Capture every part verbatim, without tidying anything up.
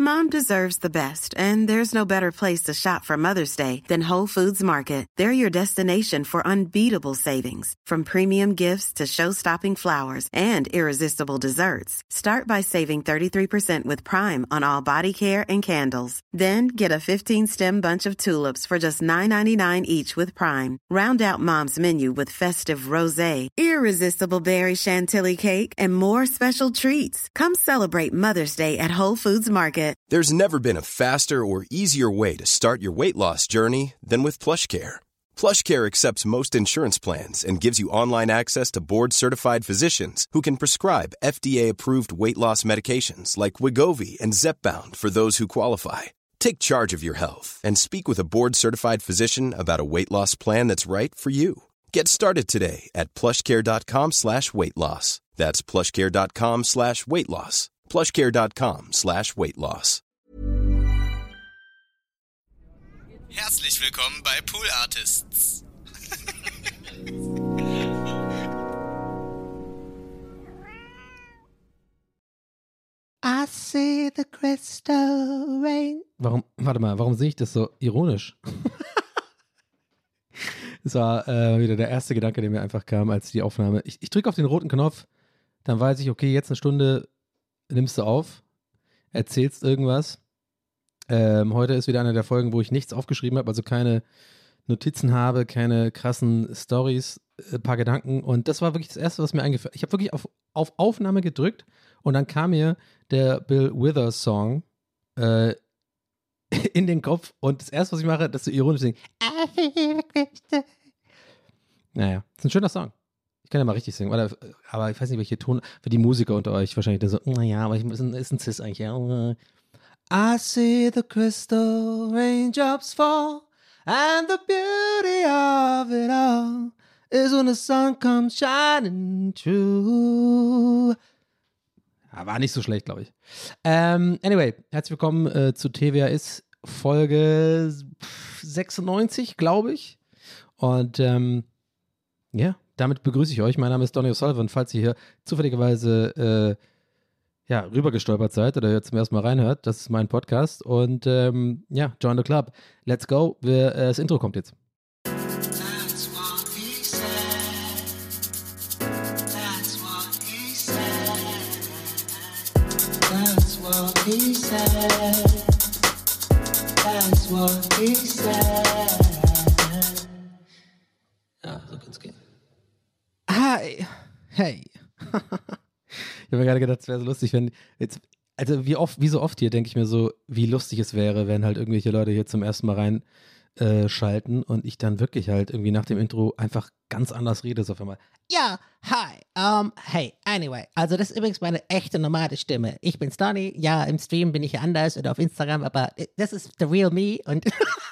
Mom deserves the best, and there's no better place to shop for Mother's Day than Whole Foods Market. They're your destination for unbeatable savings, from premium gifts to show-stopping flowers and irresistible desserts. Start by saving thirty-three percent with Prime on all body care and candles. Then get a fifteen-stem bunch of tulips for just nine ninety-nine each with Prime. Round out Mom's menu with festive rosé, irresistible berry chantilly cake, and more special treats. Come celebrate Mother's Day at Whole Foods Market. There's never been a faster or easier way to start your weight loss journey than with PlushCare. PlushCare accepts most insurance plans and gives you online access to board-certified physicians who can prescribe F D A-approved weight loss medications like Wegovy and Zepbound for those who qualify. Take charge of your health and speak with a board-certified physician about a weight loss plan that's right for you. Get started today at plushcare.com slash weight loss. That's plushcare.com slash weight loss. plushcare.com slash weight loss. Herzlich willkommen bei Pool Artists. I see the crystal rain. Warum, warte mal, warum sehe ich das so ironisch? Das war äh, wieder der erste Gedanke, der mir einfach kam, als die Aufnahme. Ich, ich drücke auf den roten Knopf, dann weiß ich, okay, jetzt eine Stunde nimmst du auf, erzählst irgendwas. Ähm, heute ist wieder eine der Folgen, wo ich nichts aufgeschrieben habe, also keine Notizen habe, keine krassen Storys, ein äh, paar Gedanken. Und das war wirklich das Erste, was mir eingefallen ist. Ich habe wirklich auf, auf Aufnahme gedrückt und dann kam mir der Bill Withers Song äh, in den Kopf. Und das Erste, was ich mache, das ist so ironisch singen. Naja, ist ein schöner Song. Ich kann ja mal richtig singen, oder, aber ich weiß nicht, welche Ton, für die Musiker unter euch wahrscheinlich so, naja, aber ich ist ein, ist ein Cis eigentlich, ja. I see the crystal raindrops fall and the beauty of it all is when the sun comes shining through. Ja, war nicht so schlecht, glaube ich. Ähm, anyway, herzlich willkommen äh, zu T W A ist Folge sechsundneunzig, glaube ich. Und ähm, ja, damit begrüße ich euch. Mein Name ist Donny O'Sullivan. Falls ihr hier zufälligerweise äh, ja, rübergestolpert seid oder jetzt zum ersten Mal reinhört, das ist mein Podcast. Und ähm, ja, join the club. Let's go. Wir, äh, das Intro kommt jetzt. That's what he said. That's what he said. That's what he said. That's what he said. Ja, so kann's gehen. Hi. Hey. Ich habe mir gerade gedacht, es wäre so lustig, wenn jetzt, also wie oft, wie so oft hier denke ich mir so, wie lustig es wäre, wenn halt irgendwelche Leute hier zum ersten Mal reinschalten äh, und ich dann wirklich halt irgendwie nach dem Intro einfach ganz anders rede, so auf einmal. Ja, hi, um, hey, anyway, also das ist übrigens meine echte normale Stimme. Ich bin's Donny, ja, im Stream bin ich ja anders oder auf Instagram, aber das ist the real me und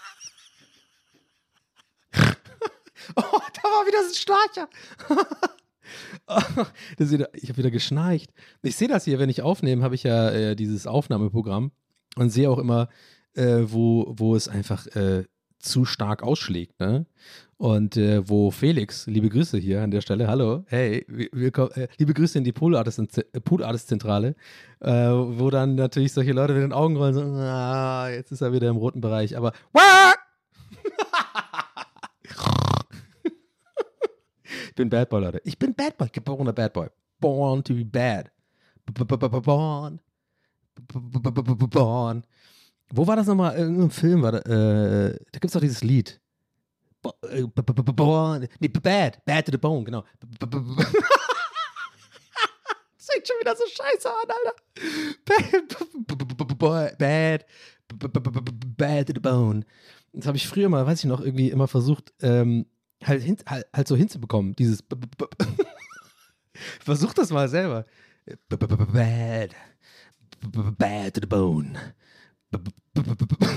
oh, da war wieder so ein Schnarcher. Oh, das wieder, ich habe wieder geschnarcht. Ich sehe das hier, wenn ich aufnehme, habe ich ja äh, dieses Aufnahmeprogramm und sehe auch immer, äh, wo, wo es einfach äh, zu stark ausschlägt. Ne? Und äh, wo Felix, liebe Grüße hier an der Stelle, hallo, hey, willkommen, äh, liebe Grüße in die Pool Artist, Pool Artist Zentrale, äh, wo dann natürlich solche Leute mit den Augen rollen, so, ah, jetzt ist er wieder im roten Bereich, aber ich bin Bad Boy, Leute. Ich bin Bad Boy, geborener Bad Boy. Born to be bad. Born. Born. Wo war das nochmal? Irgendein Film war da. Äh, da gibt es doch dieses Lied. Born. Nee, Bad. Bad to the Bone, genau. Das fängt schon wieder so scheiße an, Alter. Bad. Bad to the Bone. Das habe ich früher mal, weiß ich noch, irgendwie immer versucht, ähm, Halt, hin, halt, halt so hinzubekommen, dieses b- b- b- versuch das mal selber. B- b- b- bad. B- bad to the bone. B- b- b- b- b-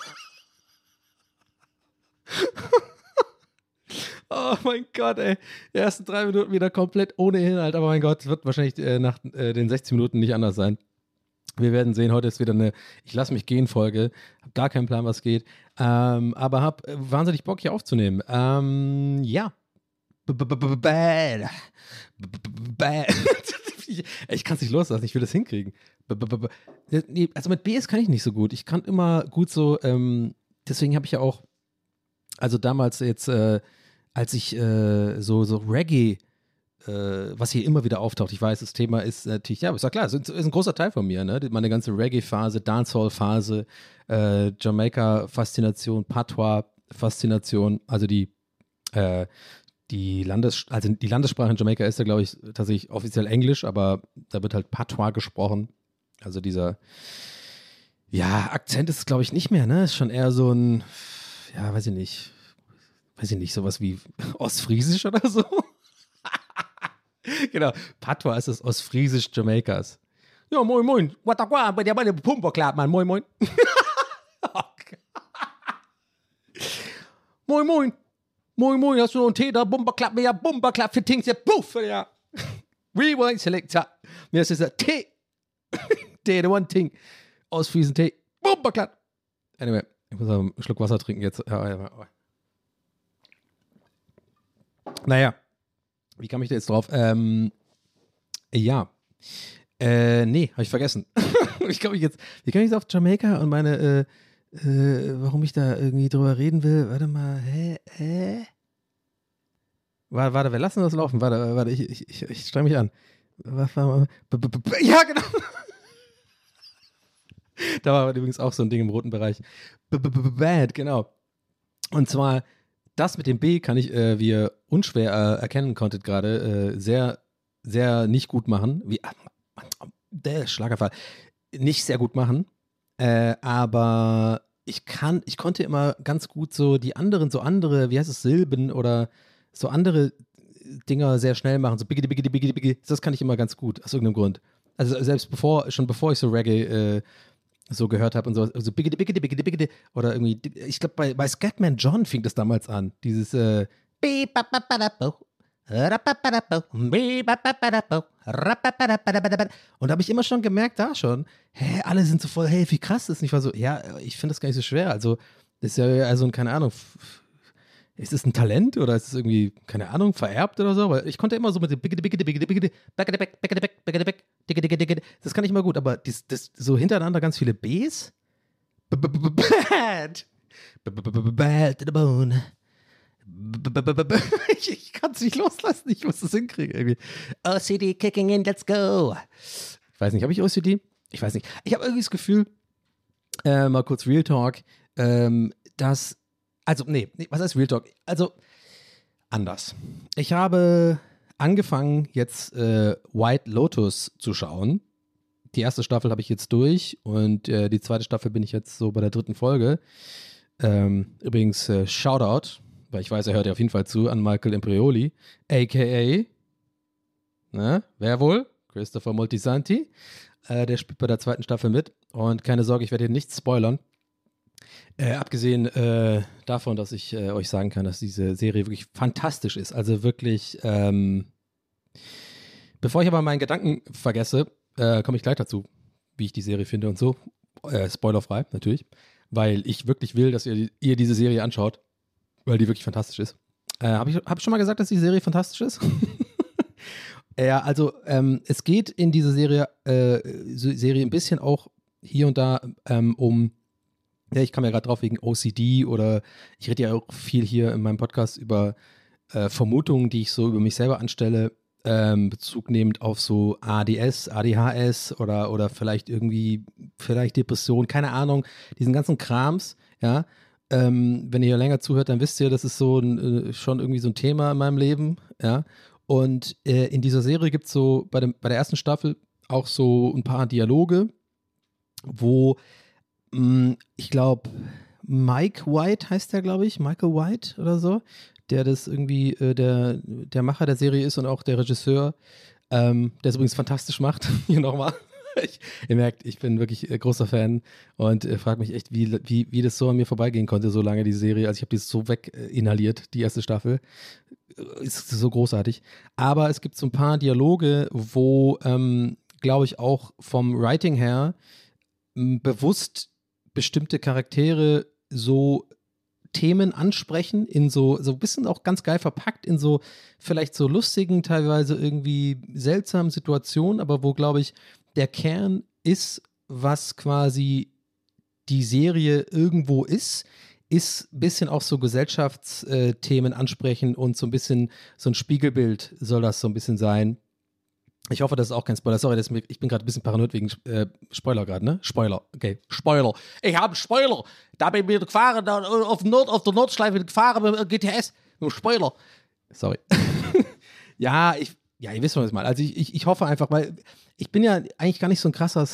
oh mein Gott, ey. Die ersten drei Minuten wieder komplett ohne Inhalt, aber mein Gott, es wird wahrscheinlich äh, nach äh, den sechzig Minuten nicht anders sein. Wir werden sehen, heute ist wieder eine Ich lass mich gehen Folge. Hab gar keinen Plan, was geht. Ähm, aber hab wahnsinnig Bock hier aufzunehmen. Ähm, ja. Bad. Bad. Ich kann es nicht loslassen, ich will das hinkriegen. Also mit B S kann ich nicht so gut. Ich kann immer gut so, ähm, deswegen habe ich ja auch, also damals jetzt, äh, als ich äh, so, so Reggae, äh, was hier immer wieder auftaucht, ich weiß, das Thema ist natürlich, ja, aber ist ja klar, es ist ein großer Teil von mir, ne? Meine ganze Reggae-Phase, Dancehall-Phase, äh, Jamaika-Faszination, Patois-Faszination, also die, äh, die Landes, also die Landessprache in Jamaika ist ja, glaube ich, tatsächlich offiziell Englisch, aber da wird halt Patois gesprochen. Also dieser, ja, Akzent ist, glaube ich, nicht mehr, ne? Ist schon eher so ein, ja, weiß ich nicht, weiß ich nicht, sowas wie Ostfriesisch oder so. Genau, Patois ist das Ostfriesisch Jamaikas. Ja, moin, moin. Watakwa, bei der bei der Pumperklapp, Mann, moin, moin. Moin, moin. Moin, moin, hast du noch einen Tee da? Bumperklapp, ja, Bumperklapp für Tings, ja, puff, ja. Rewind Selector. Mir ist dieser Tee. Tee, the one thing. Aus Friesen Tee. Bumperklapp. Anyway, ich muss einen Schluck Wasser trinken jetzt. Ja, ja, ja. Naja, wie kam ich da jetzt drauf? Ähm, ja. Äh, nee, habe ich vergessen. ich glaube, ich jetzt, wie kam ich jetzt auf Jamaika und meine, äh, Äh, warum ich da irgendwie drüber reden will. Warte mal, hä? hä? Warte, warte, wir lassen das laufen. Warte, warte, ich, ich, ich, ich streng mich an. Was war, ja, genau. Da war übrigens auch so ein Ding im roten Bereich. Bad, genau. Und zwar, das mit dem B kann ich, äh, wie ihr unschwer äh, erkennen konntet gerade, äh, sehr, sehr nicht gut machen. Wie, der Schlagerfall. Nicht sehr gut machen. Äh, aber ich kann, ich konnte immer ganz gut so die anderen, so andere, wie heißt es, Silben oder so andere Dinger sehr schnell machen. So biggity, biggity, biggity, biggity. Das kann ich immer ganz gut, aus irgendeinem Grund. Also selbst bevor, schon bevor ich so Reggae äh, so gehört habe und so, so biggity, biggity, biggity, biggity. Oder irgendwie, ich glaube, bei, bei Scatman John fing das damals an. Dieses, äh, und da habe ich immer schon gemerkt, da schon, hä, alle sind so voll, hey, wie krass ist. Und ich war so, ja, ich finde das gar nicht so schwer. Also, das ist ja also, keine Ahnung, ist es ein Talent oder ist es irgendwie, keine Ahnung, vererbt oder so? Weil ich konnte immer so mit dem Biggity, Biggity, Biggity, Biggity, Biggity, Biggity, Biggity, Biggity, Biggity, das kann ich immer gut, aber das, das, so hintereinander ganz viele Bs. Bad. Bad to the bone. Ich, ich kann es nicht loslassen, ich muss das hinkriegen irgendwie. O C D kicking in, let's go. Ich weiß nicht, habe ich O C D? Ich weiß nicht. Ich habe irgendwie das Gefühl, äh, mal kurz Real Talk, ähm, dass, also, nee, nee, was heißt Real Talk? Also, anders. Ich habe angefangen, jetzt äh, White Lotus zu schauen. Die erste Staffel habe ich jetzt durch und äh, die zweite Staffel bin ich jetzt so bei der dritten Folge. Ähm, übrigens, äh, Shoutout, weil ich weiß, er hört ja auf jeden Fall zu, an Michael Imperioli, a k a. Ne, wer wohl? Christopher Moltisanti. Äh, der spielt bei der zweiten Staffel mit. Und keine Sorge, ich werde hier nichts spoilern. Äh, abgesehen äh, davon, dass ich äh, euch sagen kann, dass diese Serie wirklich fantastisch ist. Also wirklich, ähm, bevor ich aber meinen Gedanken vergesse, äh, komme ich gleich dazu, wie ich die Serie finde und so. Äh, spoilerfrei, natürlich. Weil ich wirklich will, dass ihr, ihr diese Serie anschaut. Weil die wirklich fantastisch ist. Äh, Habe ich, hab ich schon mal gesagt, dass die Serie fantastisch ist? Ja, also ähm, es geht in dieser Serie, äh, Serie ein bisschen auch hier und da ähm, um, ja, ich kam ja gerade drauf wegen O C D oder ich rede ja auch viel hier in meinem Podcast über äh, Vermutungen, die ich so über mich selber anstelle, ähm, Bezug nehmend auf so A D S, A D H S oder, oder vielleicht irgendwie, vielleicht Depression, keine Ahnung, diesen ganzen Krams, ja. Ähm, wenn ihr länger zuhört, dann wisst ihr, das ist so ein, äh, schon irgendwie so ein Thema in meinem Leben, ja. Und äh, in dieser Serie gibt es so bei, dem, bei der ersten Staffel auch so ein paar Dialoge, wo mh, ich glaube, Mike White heißt der, glaube ich, Michael White oder so, der das irgendwie äh, der, der Macher der Serie ist und auch der Regisseur, ähm, der es übrigens fantastisch macht, hier nochmal. Ich, ihr merkt, ich bin wirklich äh, großer Fan und äh, frage mich echt, wie, wie, wie das so an mir vorbeigehen konnte, so lange die Serie. Also ich habe das so weg äh, inhaliert, die erste Staffel. Äh, ist so großartig. Aber es gibt so ein paar Dialoge, wo, ähm, glaube ich, auch vom Writing her m, bewusst bestimmte Charaktere so Themen ansprechen, in so, so ein bisschen auch ganz geil verpackt, in so vielleicht so lustigen, teilweise irgendwie seltsamen Situationen, aber wo, glaube ich, der Kern ist, was quasi die Serie irgendwo ist, ist ein bisschen auch so Gesellschaftsthemen ansprechen und so ein bisschen so ein Spiegelbild soll das so ein bisschen sein. Ich hoffe, das ist auch kein Spoiler. Sorry, das ist mir, ich bin gerade ein bisschen paranoid wegen äh, Spoiler gerade, ne? Spoiler, okay. Spoiler. Ich habe einen Spoiler. Da bin ich wieder gefahren, da auf, Nord, auf der Nordschleife gefahren mit G T S. Mit dem Spoiler. Sorry. ja, ich, ja, ihr wisst schon, was ich meine. Also ich, ich, ich hoffe einfach, weil ich bin ja eigentlich gar nicht so ein krasser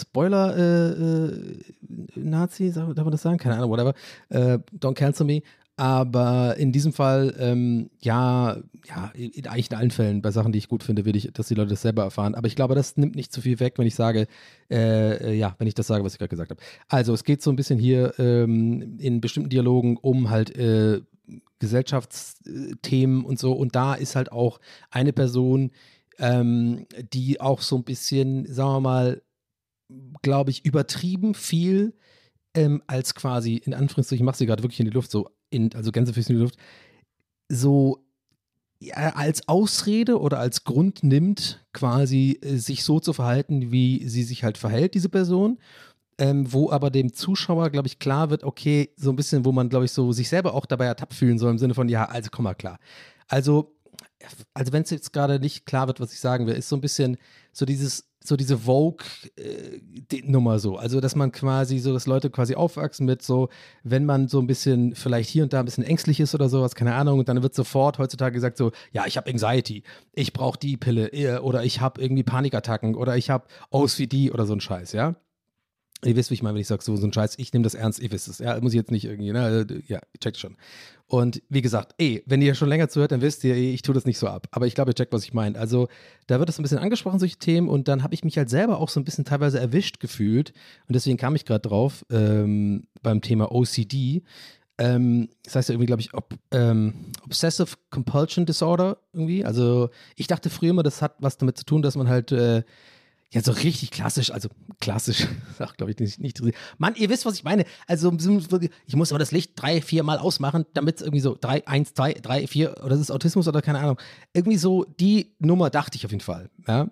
Spoiler-Nazi, äh, äh, darf man das sagen? Keine Ahnung, whatever. Äh, don't cancel me. Aber in diesem Fall, ähm, ja, ja, in, eigentlich in allen Fällen, bei Sachen, die ich gut finde, will ich, dass die Leute das selber erfahren. Aber ich glaube, das nimmt nicht zu viel weg, wenn ich sage, äh, ja, wenn ich das sage, was ich gerade gesagt habe. Also es geht so ein bisschen hier ähm, in bestimmten Dialogen um halt äh, Gesellschaftsthemen und so. Und da ist halt auch eine Person, ähm, die auch so ein bisschen, sagen wir mal, glaube ich, übertrieben viel ähm, als quasi, in Anführungszeichen, ich mache sie gerade wirklich in die Luft, so in, also Gänsefüßchen in die Luft, so ja, als Ausrede oder als Grund nimmt, quasi äh, sich so zu verhalten, wie sie sich halt verhält, diese Person, ähm, wo aber dem Zuschauer, glaube ich, klar wird, okay, so ein bisschen, wo man, glaube ich, so sich selber auch dabei ertappt fühlen soll, im Sinne von, ja, also komm mal klar. Also, also wenn es jetzt gerade nicht klar wird, was ich sagen will, ist so ein bisschen so dieses, so diese Vogue-Nummer äh, so. Also, dass man quasi so, dass Leute quasi aufwachsen mit so, wenn man so ein bisschen vielleicht hier und da ein bisschen ängstlich ist oder sowas, keine Ahnung, und dann wird sofort heutzutage gesagt so, ja, ich habe Anxiety, ich brauche die Pille äh, oder ich habe irgendwie Panikattacken oder ich habe O C D oder so ein Scheiß, ja. Ihr wisst, wie ich meine, wenn ich sage, so, so ein Scheiß, ich nehme das ernst, ihr wisst es. Ja, muss ich jetzt nicht irgendwie, ne? Ja, checkt schon. Und wie gesagt, ey, wenn ihr schon länger zuhört, dann wisst ihr, ey, ich tue das nicht so ab. Aber ich glaube, ihr checkt, was ich meine. Also, da wird das ein bisschen angesprochen, solche Themen. Und dann habe ich mich halt selber auch so ein bisschen teilweise erwischt gefühlt. Und deswegen kam ich gerade drauf, ähm, beim Thema O C D. Ähm, das heißt ja irgendwie, glaube ich, ob, ähm, Obsessive Compulsion Disorder irgendwie. Also, ich dachte früher immer, das hat was damit zu tun, dass man halt äh, ja, so richtig klassisch, also klassisch, ach, glaube ich, nicht, nicht. Mann, ihr wisst, was ich meine. Also, ich muss aber das Licht drei, vier Mal ausmachen, damit es irgendwie so drei, eins, zwei, drei, vier, oder das ist Autismus oder keine Ahnung. Irgendwie so, die Nummer dachte ich auf jeden Fall, ja.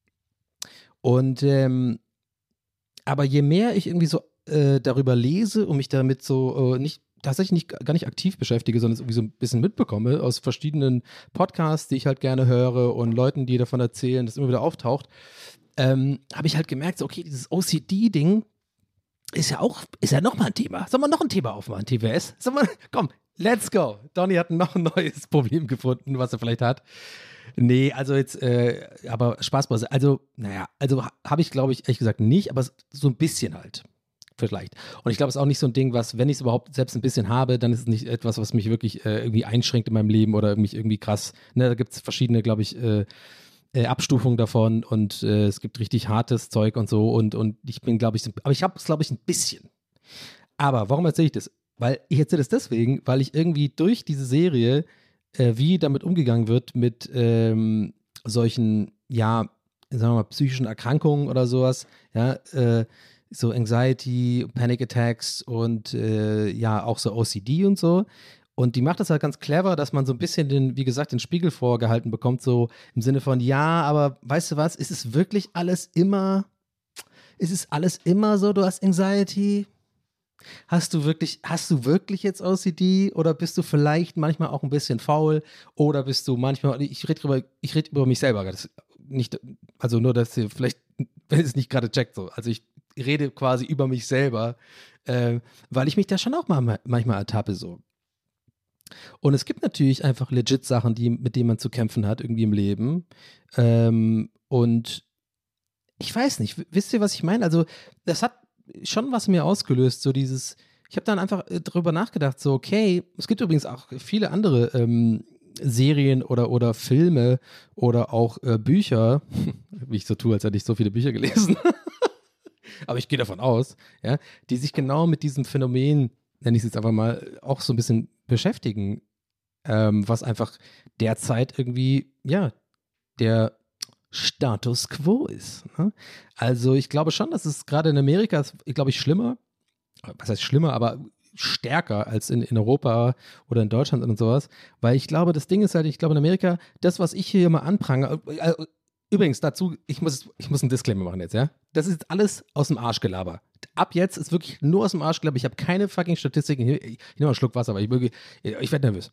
Und, ähm, aber je mehr ich irgendwie so äh, darüber lese und mich damit so äh, nicht, tatsächlich nicht, gar nicht aktiv beschäftige, sondern es irgendwie so ein bisschen mitbekomme aus verschiedenen Podcasts, die ich halt gerne höre und Leuten, die davon erzählen, das immer wieder auftaucht, Ähm, habe ich halt gemerkt, so, okay, dieses O C D-Ding ist ja auch, ist ja nochmal ein Thema. Sollen wir noch ein Thema aufmachen, T W S? Sollen wir, komm, let's go. Donny hat noch ein neues Problem gefunden, was er vielleicht hat. Nee, also jetzt, äh, aber Spaßpause. Also, naja, also habe ich, glaube ich, ehrlich gesagt nicht, aber so ein bisschen halt. Vielleicht. Und ich glaube, es ist auch nicht so ein Ding, was, wenn ich es überhaupt selbst ein bisschen habe, dann ist es nicht etwas, was mich wirklich äh, irgendwie einschränkt in meinem Leben oder mich irgendwie krass, ne, da gibt es verschiedene, glaube ich, äh, Äh, Abstufung davon und äh, es gibt richtig hartes Zeug und so und, und ich bin, glaube ich, aber ich habe es, glaube ich, ein bisschen. Aber warum erzähle ich das? Weil ich erzähle das deswegen, weil ich irgendwie durch diese Serie, äh, wie damit umgegangen wird mit ähm, solchen, ja, sagen wir mal, psychischen Erkrankungen oder sowas, ja, äh, so Anxiety, Panic Attacks und äh, ja, auch so O C D und so. Und die macht das halt ganz clever, dass man so ein bisschen den, wie gesagt, den Spiegel vorgehalten bekommt, so im Sinne von, ja, aber weißt du was, ist es wirklich alles immer, ist es alles immer so, du hast Anxiety? Hast du wirklich, hast du wirklich jetzt O C D oder bist du vielleicht manchmal auch ein bisschen faul oder bist du manchmal, ich rede über, ich rede über mich selber, das nicht, also nur, dass ihr vielleicht, wenn ihr es nicht gerade checkt, so, also ich rede quasi über mich selber, äh, weil ich mich da schon auch mal, manchmal ertappe, so. Und es gibt natürlich einfach legit Sachen, die, mit denen man zu kämpfen hat, irgendwie im Leben. Ähm, und ich weiß nicht, wisst ihr, was ich meine? Also, das hat schon was in mir ausgelöst, so dieses, ich habe dann einfach drüber nachgedacht, so, okay, es gibt übrigens auch viele andere ähm, Serien oder, oder Filme oder auch äh, Bücher, wie ich so tue, als hätte ich so viele Bücher gelesen, aber ich gehe davon aus, ja, die sich genau mit diesem Phänomen, nenne ich es jetzt einfach mal, auch so ein bisschen beschäftigen, ähm, was einfach derzeit irgendwie, ja, der Status quo ist. Ne? Also ich glaube schon, dass es gerade in Amerika, ist, glaube ich, schlimmer, was heißt schlimmer, aber stärker als in, in Europa oder in Deutschland und sowas, weil ich glaube, das Ding ist halt, ich glaube in Amerika, das, was ich hier immer anprangere, äh, übrigens dazu, ich muss, ich muss einen Disclaimer machen jetzt, ja, das ist alles aus dem Arschgelaber. Ab jetzt ist wirklich nur aus dem Arschgelaber, ich habe keine fucking Statistiken, ich, ich nehme mal einen Schluck Wasser, aber ich, wirklich, ich werde nervös.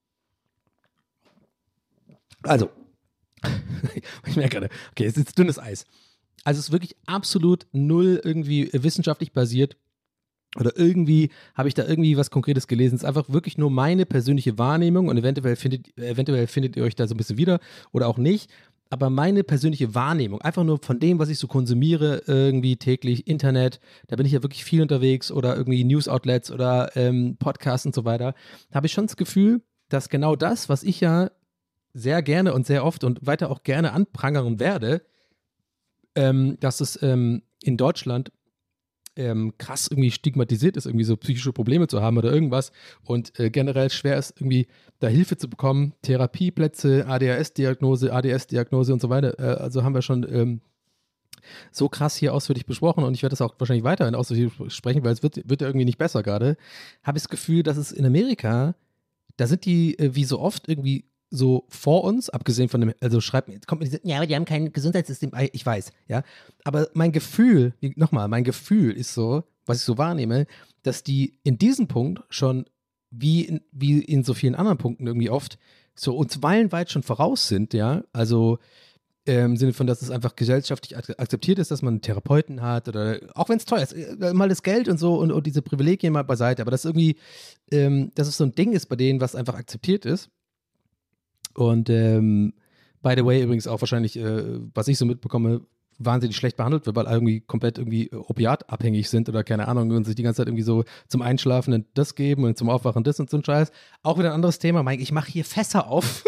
Also, ich merke gerade, okay, es ist dünnes Eis. Also es ist wirklich absolut null irgendwie wissenschaftlich basiert oder irgendwie habe ich da irgendwie was Konkretes gelesen. Es ist einfach wirklich nur meine persönliche Wahrnehmung und eventuell findet, eventuell findet ihr euch da so ein bisschen wieder oder auch nicht. Aber meine persönliche Wahrnehmung, einfach nur von dem, was ich so konsumiere, irgendwie täglich, Internet, da bin ich ja wirklich viel unterwegs oder irgendwie News-Outlets oder ähm, Podcasts und so weiter, habe ich schon das Gefühl, dass genau das, was ich ja sehr gerne und sehr oft und weiter auch gerne anprangern werde, ähm, dass es ähm, in Deutschland ähm, krass irgendwie stigmatisiert ist, irgendwie so psychische Probleme zu haben oder irgendwas und äh, generell schwer ist, irgendwie da Hilfe zu bekommen, Therapieplätze, A D H S-Diagnose, A D S-Diagnose und so weiter. Äh, also haben wir schon ähm, so krass hier ausführlich besprochen und ich werde das auch wahrscheinlich weiterhin ausführlich sprechen, weil es wird, wird ja irgendwie nicht besser gerade. Habe ich das Gefühl, dass es in Amerika, da sind die äh, wie so oft irgendwie so vor uns, abgesehen von dem, also schreibt mir, kommt mir diese, ja, aber die haben kein Gesundheitssystem, ich weiß, ja, aber mein Gefühl, nochmal, mein Gefühl ist so, was ich so wahrnehme, dass die in diesem Punkt schon, wie in, wie in so vielen anderen Punkten irgendwie oft, so uns meilenweit schon voraus sind, ja, also ähm, im Sinne von, dass es einfach gesellschaftlich ak- akzeptiert ist, dass man einen Therapeuten hat oder, auch wenn es teuer ist, äh, mal das Geld und so und, und diese Privilegien mal beiseite, aber das irgendwie, ähm, dass es so ein Ding ist bei denen, was einfach akzeptiert ist. Und ähm, by the way, übrigens auch wahrscheinlich, äh, was ich so mitbekomme, wahnsinnig schlecht behandelt wird, weil irgendwie komplett irgendwie opiatabhängig sind oder keine Ahnung und sich die ganze Zeit irgendwie so zum Einschlafen das geben und zum Aufwachen das und so ein Scheiß. Auch wieder ein anderes Thema. Mike, ich mache hier Fässer auf.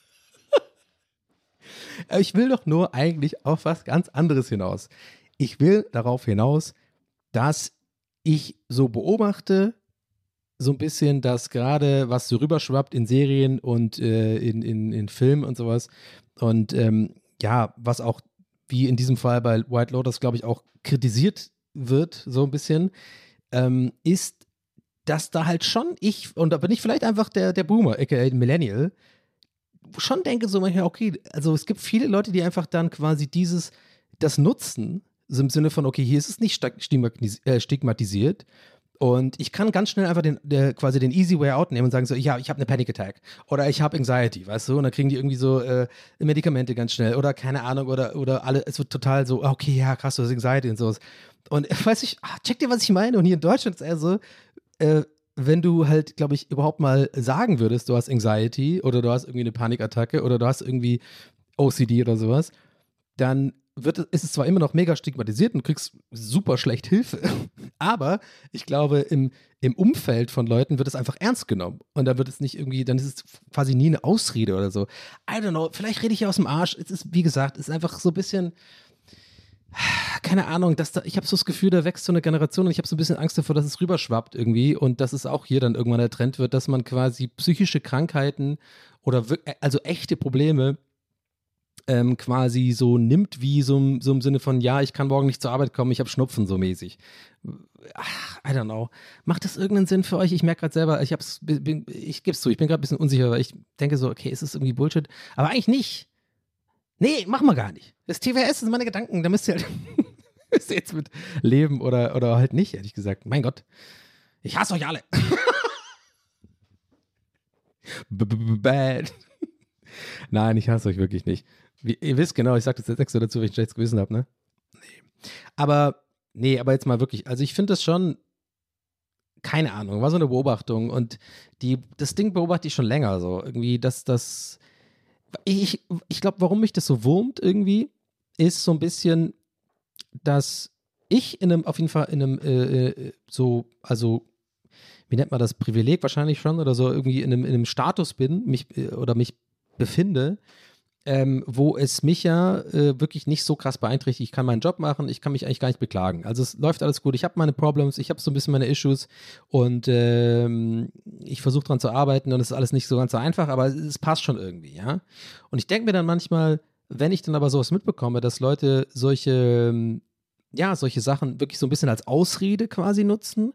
Ich will doch nur eigentlich auf was ganz anderes hinaus. Ich will darauf hinaus, dass ich so beobachte, so ein bisschen, dass gerade was so rüberschwappt in Serien und äh, in, in, in Filmen und sowas und ähm, ja, was auch wie in diesem Fall bei White Lotus, glaube ich, auch kritisiert wird, so ein bisschen, ähm, ist, dass da halt schon ich, und da bin ich vielleicht einfach der, der Boomer, aka Millennial, schon denke so manchmal, okay, also es gibt viele Leute, die einfach dann quasi dieses, das nutzen, so im Sinne von, okay, hier ist es nicht stigmatisiert, und ich kann ganz schnell einfach den, der, quasi den easy way out nehmen und sagen so, ja, ich habe eine Panic Attack oder ich habe Anxiety, weißt du? Und dann kriegen die irgendwie so äh, Medikamente ganz schnell oder keine Ahnung oder, oder alle, es wird total so, okay, ja, krass, du hast Anxiety und sowas. Und weiß ich, ah, check dir, was ich meine. Und hier in Deutschland ist eher so, äh, wenn du halt, glaube ich, überhaupt mal sagen würdest, du hast Anxiety oder du hast irgendwie eine Panikattacke oder du hast irgendwie O C D oder sowas, dann wird, ist es zwar immer noch mega stigmatisiert und du kriegst super schlecht Hilfe, aber ich glaube, im, im Umfeld von Leuten wird es einfach ernst genommen und dann wird es nicht irgendwie, dann ist es quasi nie eine Ausrede oder so. I don't know, vielleicht rede ich aus dem Arsch. Es ist, wie gesagt, es ist einfach so ein bisschen, keine Ahnung, dass da, ich habe so das Gefühl, da wächst so eine Generation und ich habe so ein bisschen Angst davor, dass es rüberschwappt irgendwie und dass es auch hier dann irgendwann der Trend wird, dass man quasi psychische Krankheiten oder wir- also echte Probleme ähm, quasi so nimmt wie so, im- so im Sinne von, ja, ich kann morgen nicht zur Arbeit kommen, ich habe Schnupfen so mäßig. Ach, I don't know. Macht das irgendeinen Sinn für euch? Ich merke gerade selber, ich hab's, bin, ich gebe es zu, ich bin gerade ein bisschen unsicher, weil ich denke so, okay, ist das irgendwie Bullshit? Aber eigentlich nicht. Nee, machen wir gar nicht. Das T W S sind meine Gedanken, da müsst ihr halt müsst ihr jetzt mit leben oder, oder halt nicht, ehrlich gesagt. Mein Gott, ich hasse euch alle. Bad. Nein, ich hasse euch wirklich nicht. Wie, ihr wisst genau, ich sage das jetzt extra dazu, weil ich ein schlechtes Gewissen habe, ne? Nee. Aber, nee, aber jetzt mal wirklich, also ich finde das schon, keine Ahnung, war so eine Beobachtung und die, das Ding beobachte ich schon länger so. Irgendwie, dass das, ich, ich glaube, warum mich das so wurmt irgendwie, ist so ein bisschen, dass ich in einem, auf jeden Fall in einem, äh, äh, so, also, wie nennt man das, Privileg wahrscheinlich schon oder so, irgendwie in einem, in einem Status bin, mich, äh, oder mich befinde, ähm, wo es mich ja äh, wirklich nicht so krass beeinträchtigt. Ich kann meinen Job machen, ich kann mich eigentlich gar nicht beklagen. Also es läuft alles gut, ich habe meine Problems, ich habe so ein bisschen meine Issues und ähm, ich versuche dran zu arbeiten und es ist alles nicht so ganz so einfach, aber es, es passt schon irgendwie, ja. Und ich denke mir dann manchmal, wenn ich dann aber sowas mitbekomme, dass Leute solche, ähm, ja, solche Sachen wirklich so ein bisschen als Ausrede quasi nutzen,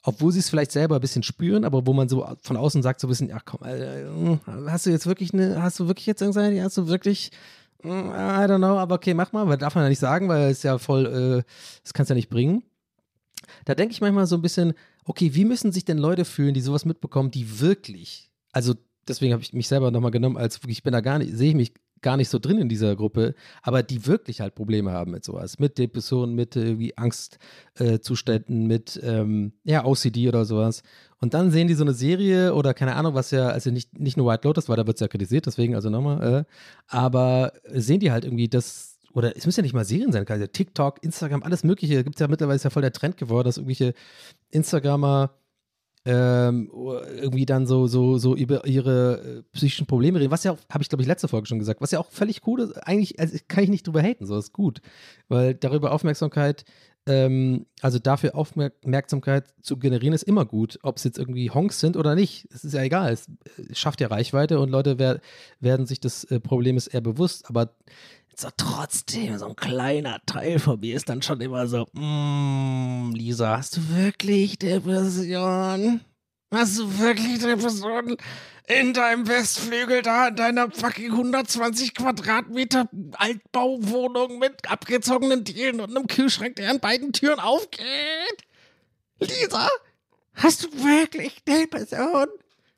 obwohl sie es vielleicht selber ein bisschen spüren, aber wo man so von außen sagt so ein bisschen, ach komm, äh, hast du jetzt wirklich eine, hast du wirklich jetzt Anxiety, hast du wirklich, I don't know, aber okay, mach mal, weil darf man ja nicht sagen, weil es ja voll, äh, das kannst du ja nicht bringen. Da denke ich manchmal so ein bisschen, okay, wie müssen sich denn Leute fühlen, die sowas mitbekommen, die wirklich, also deswegen habe ich mich selber nochmal genommen, als wirklich, ich bin da gar nicht, sehe ich mich gar nicht so drin in dieser Gruppe, aber die wirklich halt Probleme haben mit sowas, mit Depressionen, mit irgendwie Angstzuständen, äh, mit ähm, ja, O C D oder sowas. Und dann sehen die so eine Serie oder keine Ahnung, was ja, also nicht, nicht nur White Lotus war, da wird es ja kritisiert, deswegen also nochmal, äh, aber sehen die halt irgendwie das, oder es müssen ja nicht mal Serien sein, also TikTok, Instagram, alles mögliche, gibt es ja mittlerweile, ist ja voll der Trend geworden, dass irgendwelche Instagrammer Ähm, irgendwie dann so, so, so über ihre äh, psychischen Probleme reden, was ja auch, habe ich glaube ich letzte Folge schon gesagt, was ja auch völlig cool ist, eigentlich also kann ich nicht drüber haten, so ist gut, weil darüber Aufmerksamkeit, ähm, also dafür Aufmerksamkeit zu generieren ist immer gut, ob es jetzt irgendwie Honks sind oder nicht, es ist ja egal, es, es schafft ja Reichweite und Leute wer, werden sich des äh, Problems eher bewusst, aber so trotzdem, so ein kleiner Teil von mir ist dann schon immer so, mm, Lisa, hast du wirklich Depression? Hast du wirklich Depression? In deinem Westflügel da, in deiner fucking hundertzwanzig Quadratmeter Altbauwohnung mit abgezogenen Dielen und einem Kühlschrank, der an beiden Türen aufgeht? Lisa, hast du wirklich Depression?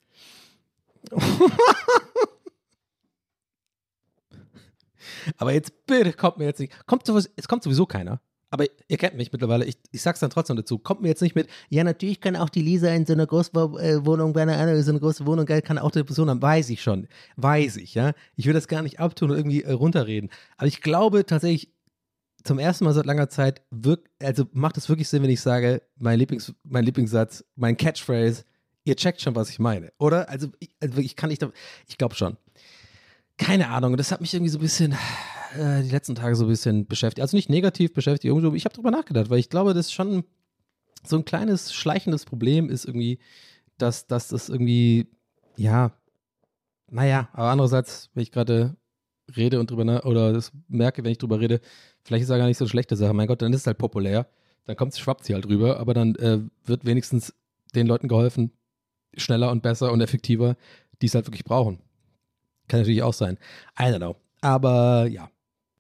Aber jetzt bitte kommt mir jetzt nicht, kommt sowieso, es kommt sowieso keiner. Aber ihr kennt mich mittlerweile, ich, ich sag's dann trotzdem dazu, kommt mir jetzt nicht mit, ja natürlich kann auch die Lisa in so einer Großwohnung, keine Ahnung, so eine große Wohnung, kann auch Depression haben, weiß ich schon, weiß ich, ja. Ich will das gar nicht abtun und irgendwie äh, runterreden. Aber ich glaube tatsächlich, zum ersten Mal seit langer Zeit, wirk, also macht es wirklich Sinn, wenn ich sage, mein, Lieblings, mein Lieblingssatz, mein Catchphrase, ihr checkt schon, was ich meine, oder? Also ich, also ich kann nicht, ich glaube schon. Keine Ahnung, das hat mich irgendwie so ein bisschen äh, die letzten Tage so ein bisschen beschäftigt. Also nicht negativ beschäftigt, irgendwie, ich habe drüber nachgedacht, weil ich glaube, das ist schon so ein kleines, schleichendes Problem ist irgendwie, dass, dass das irgendwie, ja, naja, aber andererseits, wenn ich gerade rede und drüber nach, oder das merke, wenn ich drüber rede, vielleicht ist es ja gar nicht so eine schlechte Sache. Mein Gott, dann ist es halt populär, dann kommt es, schwappt sie halt rüber, aber dann äh, wird wenigstens den Leuten geholfen, schneller und besser und effektiver, die es halt wirklich brauchen. Kann natürlich auch sein. I don't know. Aber ja.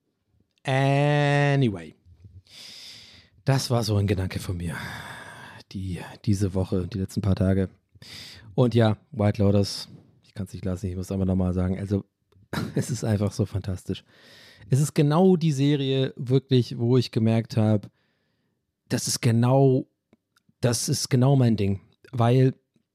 Anyway. Das war so ein Gedanke von mir. Die, diese Woche, die letzten paar Tage. Und ja, White Lotus. Ich kann es nicht lassen, ich muss aber nochmal sagen. Also, es ist einfach so fantastisch. Es ist genau die Serie, wirklich, wo ich gemerkt habe, das ist genau, das ist genau mein Ding. Weil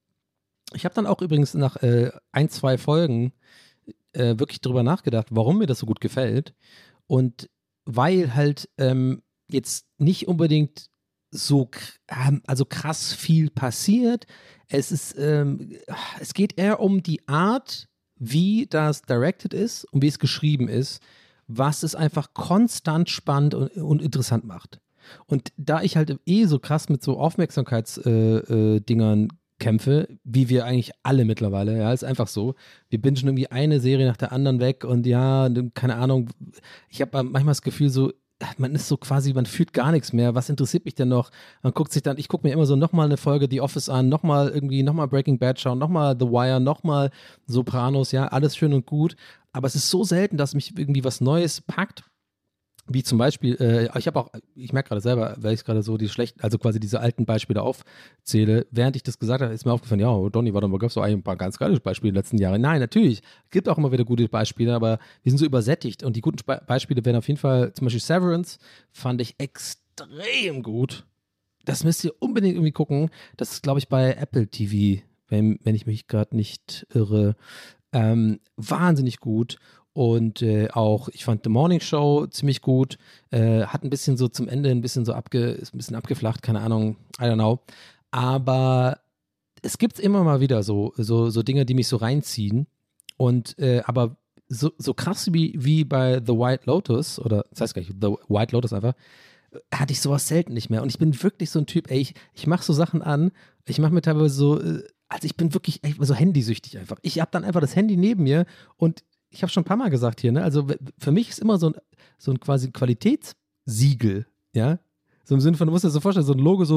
ich habe dann auch übrigens nach äh, ein, zwei Folgen Äh, wirklich drüber nachgedacht, warum mir das so gut gefällt und weil halt ähm, jetzt nicht unbedingt so ähm, also krass viel passiert. Es ist, ähm, es geht eher um die Art, wie das directed ist und wie es geschrieben ist, was es einfach konstant spannend und, und interessant macht. Und da ich halt eh so krass mit so Aufmerksamkeitsdingern äh, äh, kämpfe, wie wir eigentlich alle mittlerweile, ja, ist einfach so. Wir bingen irgendwie eine Serie nach der anderen weg und ja, keine Ahnung, ich habe manchmal das Gefühl so, man ist so quasi, man fühlt gar nichts mehr, was interessiert mich denn noch? Man guckt sich dann, ich gucke mir immer so nochmal eine Folge The Office an, nochmal irgendwie, nochmal Breaking Bad schauen, nochmal The Wire, nochmal Sopranos, ja, alles schön und gut, aber es ist so selten, dass mich irgendwie was Neues packt. Wie zum Beispiel, äh, ich habe auch, ich merke gerade selber, weil ich gerade so die schlechten, also quasi diese alten Beispiele aufzähle, während ich das gesagt habe, ist mir aufgefallen, ja, Donny, warte mal, gab es doch eigentlich ein paar ganz geile Beispiele in den letzten Jahren. Nein, natürlich, gibt auch immer wieder gute Beispiele, aber wir sind so übersättigt und die guten Spe- Beispiele wären auf jeden Fall, zum Beispiel Severance, fand ich extrem gut. Das müsst ihr unbedingt irgendwie gucken. Das ist, glaube ich, bei Apple T V, wenn, wenn ich mich gerade nicht irre, ähm, wahnsinnig gut. Und äh, auch, ich fand The Morning Show ziemlich gut, äh, hat ein bisschen so zum Ende ein bisschen so abge, ist ein bisschen abgeflacht, keine Ahnung, I don't know. Aber es gibt immer mal wieder so, so, so Dinge, die mich so reinziehen. Und äh, aber so, so krass wie, wie bei The White Lotus, oder das heißt gar nicht, The White Lotus einfach, hatte ich sowas selten nicht mehr. Und ich bin wirklich so ein Typ, ey, ich, ich mache so Sachen an, ich mache mir teilweise so, äh, also ich bin wirklich ey, so handysüchtig einfach. Ich habe dann einfach das Handy neben mir und ich habe schon ein paar Mal gesagt hier, ne? Also für mich ist immer so ein, so ein quasi Qualitätssiegel, ja? So im Sinne von, du musst dir das so vorstellen, so ein Logo, so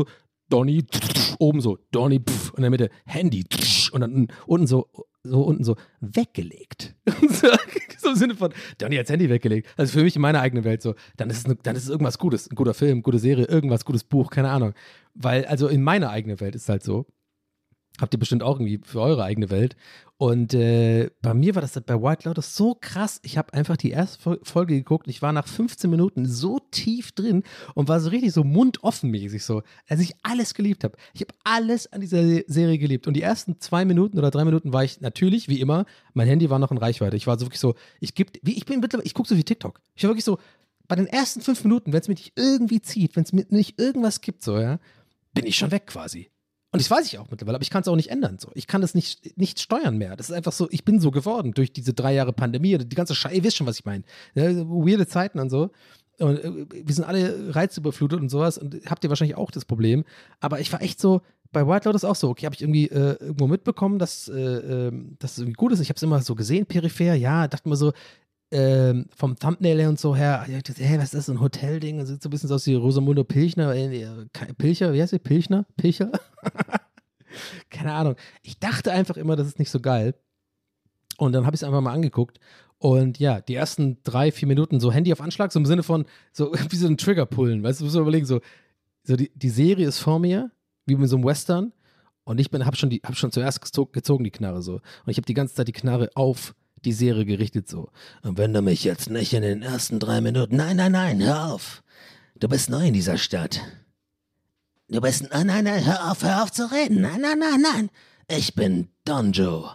Donny, oben so, Donny, pff, und in der Mitte Handy, und dann unten so, so unten so weggelegt. So im Sinne von, Donny hat's Handy weggelegt. Also für mich in meiner eigenen Welt so, dann ist es, ne, dann ist es irgendwas Gutes, ein guter Film, gute Serie, irgendwas gutes Buch, keine Ahnung. Weil, also in meiner eigenen Welt ist es halt so, habt ihr bestimmt auch irgendwie für eure eigene Welt. Und äh, bei mir war das bei White Lotus so krass. Ich habe einfach die erste Folge geguckt. Ich war nach fünfzehn Minuten so tief drin und war so richtig so mundoffenmäßig so, als ich alles geliebt habe. Ich habe alles an dieser Serie geliebt. Und die ersten zwei Minuten oder drei Minuten war ich natürlich, wie immer, mein Handy war noch in Reichweite. Ich war so wirklich so, ich gebe, wie ich bin mittlerweile, ich gucke so wie TikTok. Ich war wirklich so, bei den ersten fünf Minuten, wenn es mich nicht irgendwie zieht, wenn es mir nicht irgendwas gibt, so, ja, bin ich schon weg quasi. Und das weiß ich auch mittlerweile, aber ich kann es auch nicht ändern. So. Ich kann das nicht, nicht steuern mehr. Das ist einfach so, ich bin so geworden durch diese drei Jahre Pandemie. Die ganze Scheiße, ihr wisst schon, was ich meine. Ja, weirde Zeiten und so. Und äh, wir sind alle reizüberflutet und sowas. Und habt ihr wahrscheinlich auch das Problem. Aber ich war echt so, bei White Lotus auch so, okay, habe ich irgendwie äh, irgendwo mitbekommen, dass, äh, äh, dass es irgendwie gut ist. Ich habe es immer so gesehen, peripher. Ja, dachte mir so, Ähm, vom Thumbnail her und so her, ich dachte, hey, was ist das, so ein Hotelding? Das sieht so ein bisschen so aus wie Rosamunde Pilchner, äh, Pilcher, wie heißt sie? Pilchner? Pilcher? Keine Ahnung. Ich dachte einfach immer, das ist nicht so geil. Und dann habe ich es einfach mal angeguckt. Und ja, die ersten drei, vier Minuten so Handy auf Anschlag, so im Sinne von, so wie so ein Trigger pullen, weißt du, du musst dir überlegen, so, so die, die Serie ist vor mir, wie mit so einem Western. Und ich bin, hab schon, die, hab schon zuerst gezogen, die Knarre so. Und ich habe die ganze Zeit die Knarre auf die Serie gerichtet so. Und wenn du mich jetzt nicht in den ersten drei Minuten, nein, nein, nein, hör auf. Du bist neu in dieser Stadt. Du bist, nein, nein, nein, hör auf, hör auf zu reden. Nein, nein, nein, nein. Ich bin Donjo.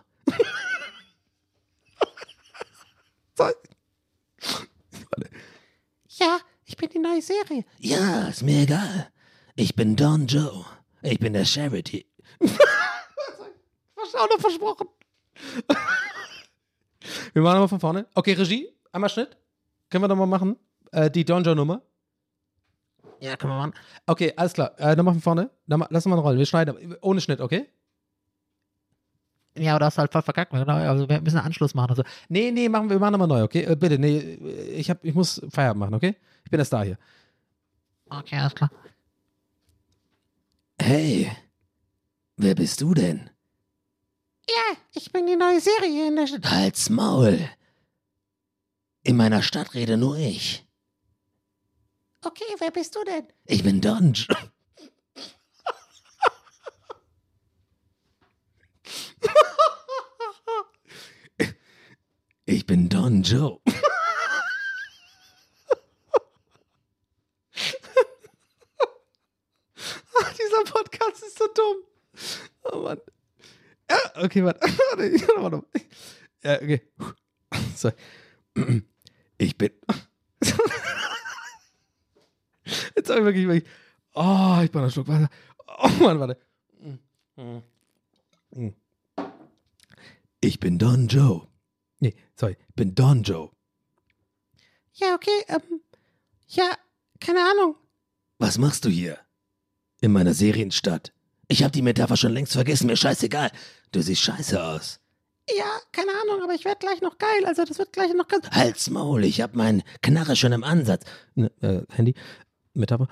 Ja, ich bin die neue Serie. Ja, ist mir egal. Ich bin Don Joe. Ich bin der Charity. Was auch noch versprochen. Wir machen nochmal von vorne. Okay, Regie, einmal Schnitt. Können wir nochmal machen? Äh, die Don Joe-Nummer. Ja, können wir machen. Okay, alles klar. Äh, nochmal von vorne. Nochmal, lass uns mal rollen. Wir schneiden ohne Schnitt, okay? Ja, oder hast du halt voll verkackt. Genau. Also wir müssen einen Anschluss machen. Also. Nee, nee, machen, wir machen nochmal neu, okay? Äh, bitte, nee, ich, hab, ich muss Feierabend machen, okay? Ich bin der Star hier. Okay, alles klar. Hey, wer bist du denn? Ja, ich bin die neue Serie in der Stadt. Halt's Maul. In meiner Stadt rede nur ich. Okay, wer bist du denn? Ich bin Don Joe. Ich bin Don Joe. Ach, dieser Podcast ist so dumm. Oh Mann. Ja, okay, warte. Warte, warte. Ja, okay. Sorry. Ich bin... Jetzt habe ich wirklich, wirklich. Oh, ich brauche einen Schluck Wasser. Oh Mann, warte. Ich bin Don Joe. Nee, sorry. Ich bin Don Joe. Ja, okay, ähm, ja, keine Ahnung. Was machst du hier? In meiner Serienstadt. Ich habe die Metapher schon längst vergessen, mir scheißegal. Du siehst scheiße aus. Ja, keine Ahnung, aber ich werde gleich noch geil. Also das wird gleich noch ganz... Halt's Maul, ich hab meinen Knarre schon im Ansatz. Ne, äh, Handy. Metapher.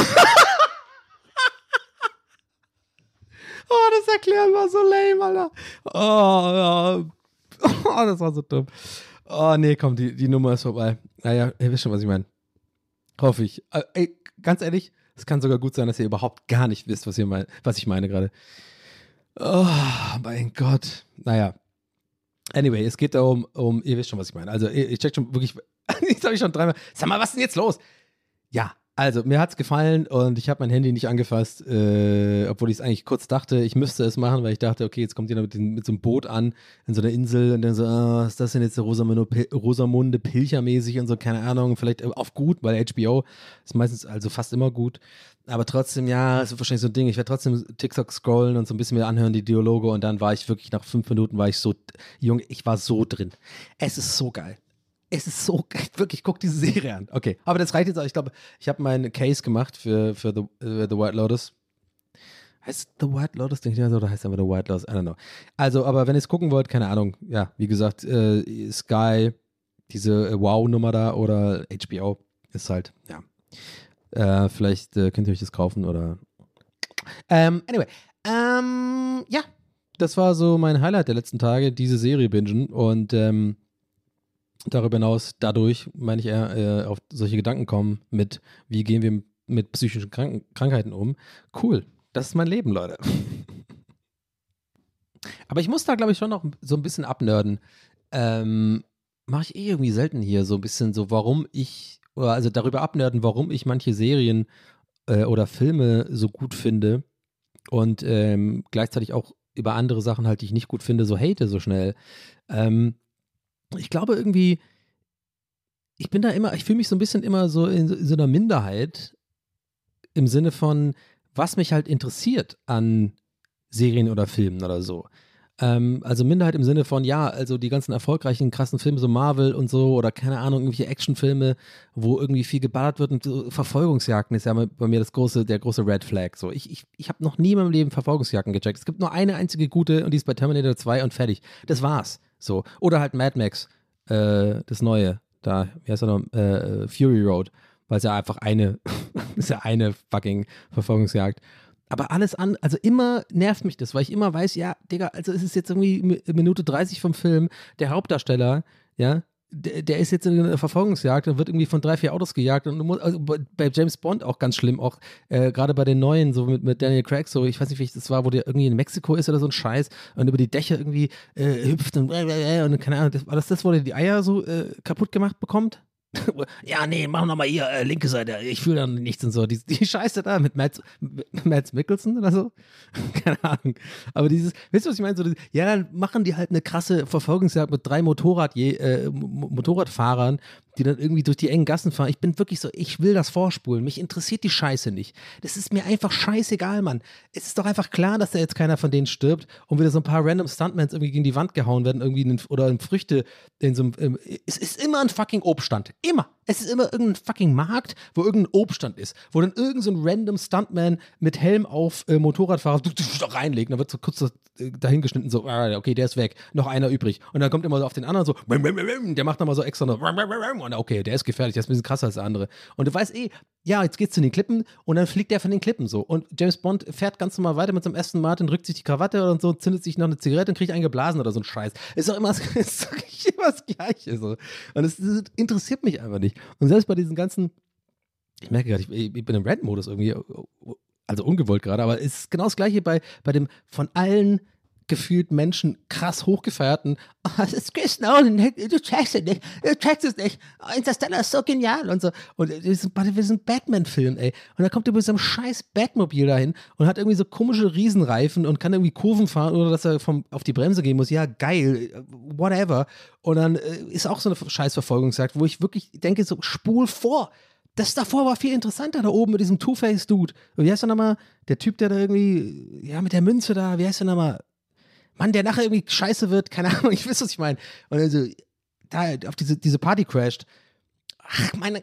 Oh, das Erklären war so lame, Alter. Oh, ja. Oh, das war so dumm. Oh, nee, komm, die, die Nummer ist vorbei. Naja, ihr wisst schon, was ich meine. Hoffe ich. Äh, ey, ganz ehrlich, es kann sogar gut sein, dass ihr überhaupt gar nicht wisst, was, ihr mein, was ich meine gerade. Oh, mein Gott. Naja. Anyway, es geht darum, um, ihr wisst schon, was ich meine. Also, ich check schon wirklich, das habe ich schon dreimal. Sag mal, was ist denn jetzt los? Ja, also, mir hat's gefallen und ich habe mein Handy nicht angefasst, äh, obwohl ich es eigentlich kurz dachte, ich müsste es machen, weil ich dachte, okay, jetzt kommt jemand mit, den, mit so einem Boot an, in so einer Insel und dann so, ah, was ist das denn jetzt, Rosamunde, Rosamunde Pilcher-mäßig und so, keine Ahnung, vielleicht auf gut, weil H B O ist meistens, also fast immer gut. Aber trotzdem, ja, es ist wahrscheinlich so ein Ding. Ich werde trotzdem TikTok scrollen und so ein bisschen mir anhören, die Dialoge. Und dann war ich wirklich, nach fünf Minuten war ich so, Junge, ich war so drin. Es ist so geil. Es ist so geil. Wirklich, guck diese Serie an. Okay, aber das reicht jetzt auch. Ich glaube, ich habe meinen Case gemacht für, für the, uh, the White Lotus. Heißt The White Lotus, denke ich mal so, oder heißt einfach The White Lotus? I don't know. Also, aber wenn ihr es gucken wollt, keine Ahnung. Ja, wie gesagt, äh, Sky, diese äh, Wow-Nummer da oder H B O ist halt, ja. Äh, vielleicht äh, könnt ihr euch das kaufen oder Ähm, anyway, ähm, ja, das war so mein Highlight der letzten Tage, diese Serie bingen und ähm, darüber hinaus, dadurch, meine ich eher, äh, auf solche Gedanken kommen mit, wie gehen wir mit psychischen Krank- Krankheiten um. Cool, das ist mein Leben, Leute. Aber ich muss da, glaube ich, schon noch so ein bisschen abnörden. Ähm, mache ich eh irgendwie selten hier, so ein bisschen so, warum ich, oder also darüber abnörden, warum ich manche Serien äh, oder Filme so gut finde und ähm, gleichzeitig auch über andere Sachen halt, die ich nicht gut finde, so hate so schnell. Ähm, ich glaube irgendwie, ich bin da immer, ich fühle mich so ein bisschen immer so in, in so einer Minderheit im Sinne von, was mich halt interessiert an Serien oder Filmen oder so. Ähm, also Minderheit im Sinne von, ja, also die ganzen erfolgreichen, krassen Filme, so Marvel und so, oder keine Ahnung, irgendwelche Actionfilme, wo irgendwie viel geballert wird und so Verfolgungsjagden ist ja bei mir das große, der große Red Flag. So, ich, ich, ich habe noch nie in meinem Leben Verfolgungsjagden gecheckt. Es gibt nur eine einzige gute und die ist bei Terminator zwei und fertig. Das war's. So. Oder halt Mad Max, äh, das Neue, da, wie heißt er noch, äh, Fury Road, weil es ja einfach eine, ist ja eine fucking Verfolgungsjagd. Aber alles an, also immer nervt mich das, weil ich immer weiß, ja, Digga, also es ist jetzt irgendwie Minute dreißig vom Film, der Hauptdarsteller, ja, der, der ist jetzt in einer Verfolgungsjagd und wird irgendwie von drei, vier Autos gejagt und du musst, also bei James Bond auch ganz schlimm, auch äh, gerade bei den neuen, so mit, mit Daniel Craig, so, ich weiß nicht, wie das war, wo der irgendwie in Mexiko ist oder so ein Scheiß und über die Dächer irgendwie äh, hüpft und, äh, und keine Ahnung, das, war das das, wo der die Eier so äh, kaputt gemacht bekommt? Ja, nee, mach nochmal hier, äh, linke Seite, ich fühle dann nichts und so. Die, die Scheiße da mit Mads, mit Mads Mikkelsen oder so. Keine Ahnung. Aber dieses, weißt du, was ich meine? So, ja, dann machen die halt eine krasse Verfolgungsjagd mit drei Motorrad, je, äh, Motorradfahrern, die dann irgendwie durch die engen Gassen fahren. Ich bin wirklich so, ich will das vorspulen. Mich interessiert die Scheiße nicht. Das ist mir einfach scheißegal, Mann. Es ist doch einfach klar, dass da jetzt keiner von denen stirbt und wieder so ein paar random Stuntmans irgendwie gegen die Wand gehauen werden, irgendwie in, oder in Früchte in so einem, es ist immer ein fucking Obststand. Immer. Es ist immer irgendein fucking Markt, wo irgendein Obststand ist, wo dann irgend so ein random Stuntman mit Helm auf äh, Motorradfahrer reinlegt. Dann wird so kurz so, äh, dahin geschnitten, so, ah, okay, der ist weg, noch einer übrig. Und dann kommt immer so auf den anderen so, der macht nochmal so extra noch, und okay, der ist gefährlich, der ist ein bisschen krasser als der andere. Und du weißt eh, ja, jetzt geht's zu den Klippen und dann fliegt der von den Klippen so. Und James Bond fährt ganz normal weiter mit seinem Aston Martin, drückt sich die Krawatte und so, zündet sich noch eine Zigarette und kriegt einen geblasen oder so ein Scheiß. Ist doch immer, ist doch immer das Gleiche so. Und es interessiert mich einfach nicht. Und selbst bei diesen ganzen, ich merke gerade, ich, ich bin im Rant-Modus irgendwie, also ungewollt gerade, aber es ist genau das Gleiche bei, bei dem von allen gefühlt Menschen krass hochgefeierten, oh, das ist Chris Nolan, du checkst es nicht, du checkst es nicht, oh, Interstellar ist so genial und so. Und wir sind, wir sind Batman-Film, ey. Und da kommt er mit so einem scheiß Batmobil dahin und hat irgendwie so komische Riesenreifen und kann irgendwie Kurven fahren, oder dass er vom, auf die Bremse gehen muss. Ja, geil, whatever. Und dann äh, ist auch so eine scheiß Verfolgungsjagd, wo ich wirklich denke, so spul vor. Das davor war viel interessanter, da oben mit diesem Two-Face-Dude. Wie heißt der nochmal? Der Typ, der da irgendwie, ja, mit der Münze da, wie heißt der nochmal? Mann, der nachher irgendwie scheiße wird, keine Ahnung, ich weiß, was ich meine. Und also, da auf diese, diese Party crasht. Ach, meine.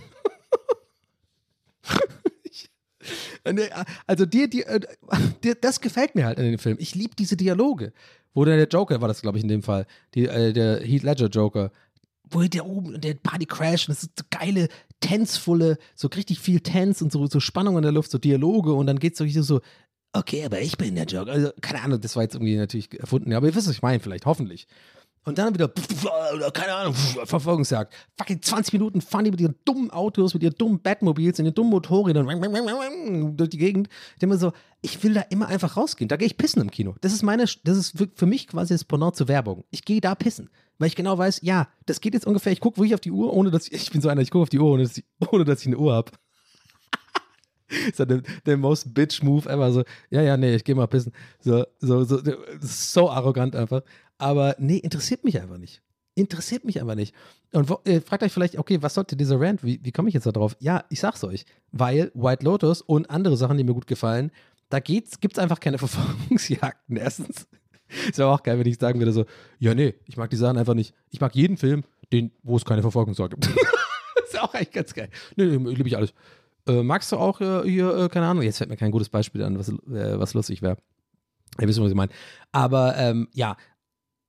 Also, die, die, die, das gefällt mir halt in dem Film. Ich liebe diese Dialoge. Wo der, der Joker war das, glaube ich, in dem Fall. Die, äh, der Heath Ledger Joker. Wo der oben in der Party crasht und das ist so geile, tänzvolle, so richtig viel Tanz und so, so Spannung in der Luft, so Dialoge und dann geht es so, so, okay, aber ich bin der Joker. Also, keine Ahnung, das war jetzt irgendwie natürlich erfunden, ja, aber ihr wisst, was ich meine, vielleicht, hoffentlich. Und dann wieder, keine Ahnung, Verfolgungsjagd. Fucking zwanzig Minuten fahren die mit ihren dummen Autos, mit ihren dummen Batmobils, in ihren dummen Motorrädern durch die Gegend. Ich denke mir so, ich will da immer einfach rausgehen. Da gehe ich pissen im Kino. Das ist meine, das ist für mich quasi das Pendant zur Werbung. Ich gehe da pissen. Weil ich genau weiß, ja, das geht jetzt ungefähr, ich gucke wirklich auf die Uhr, ohne dass ich, ich bin so einer, ich gucke auf die Uhr, ohne dass ich, ohne dass ich eine Uhr habe. Das ist der, der most bitch move ever, so, ja, ja, nee, ich gehe mal pissen. So, so, so, so arrogant einfach. Aber nee, interessiert mich einfach nicht. Interessiert mich einfach nicht. Und wo, äh, fragt euch vielleicht, okay, was sollte dieser Rant, wie, wie komme ich jetzt da drauf? Ja, ich sag's euch, weil White Lotus und andere Sachen, die mir gut gefallen, da geht's, gibt's einfach keine Verfolgungsjagden, erstens. Ist aber auch geil, wenn ich sagen würde so, ja, nee, ich mag die Sachen einfach nicht. Ich mag jeden Film, den, wo es keine Verfolgungsjagd gibt. Ist ja auch eigentlich ganz geil. Nee, nee, liebe ich alles. Äh, magst du auch äh, hier, äh, keine Ahnung, jetzt fällt mir kein gutes Beispiel an, was, äh, was lustig wäre. Ihr wisst, was ich meine. Aber ähm, ja,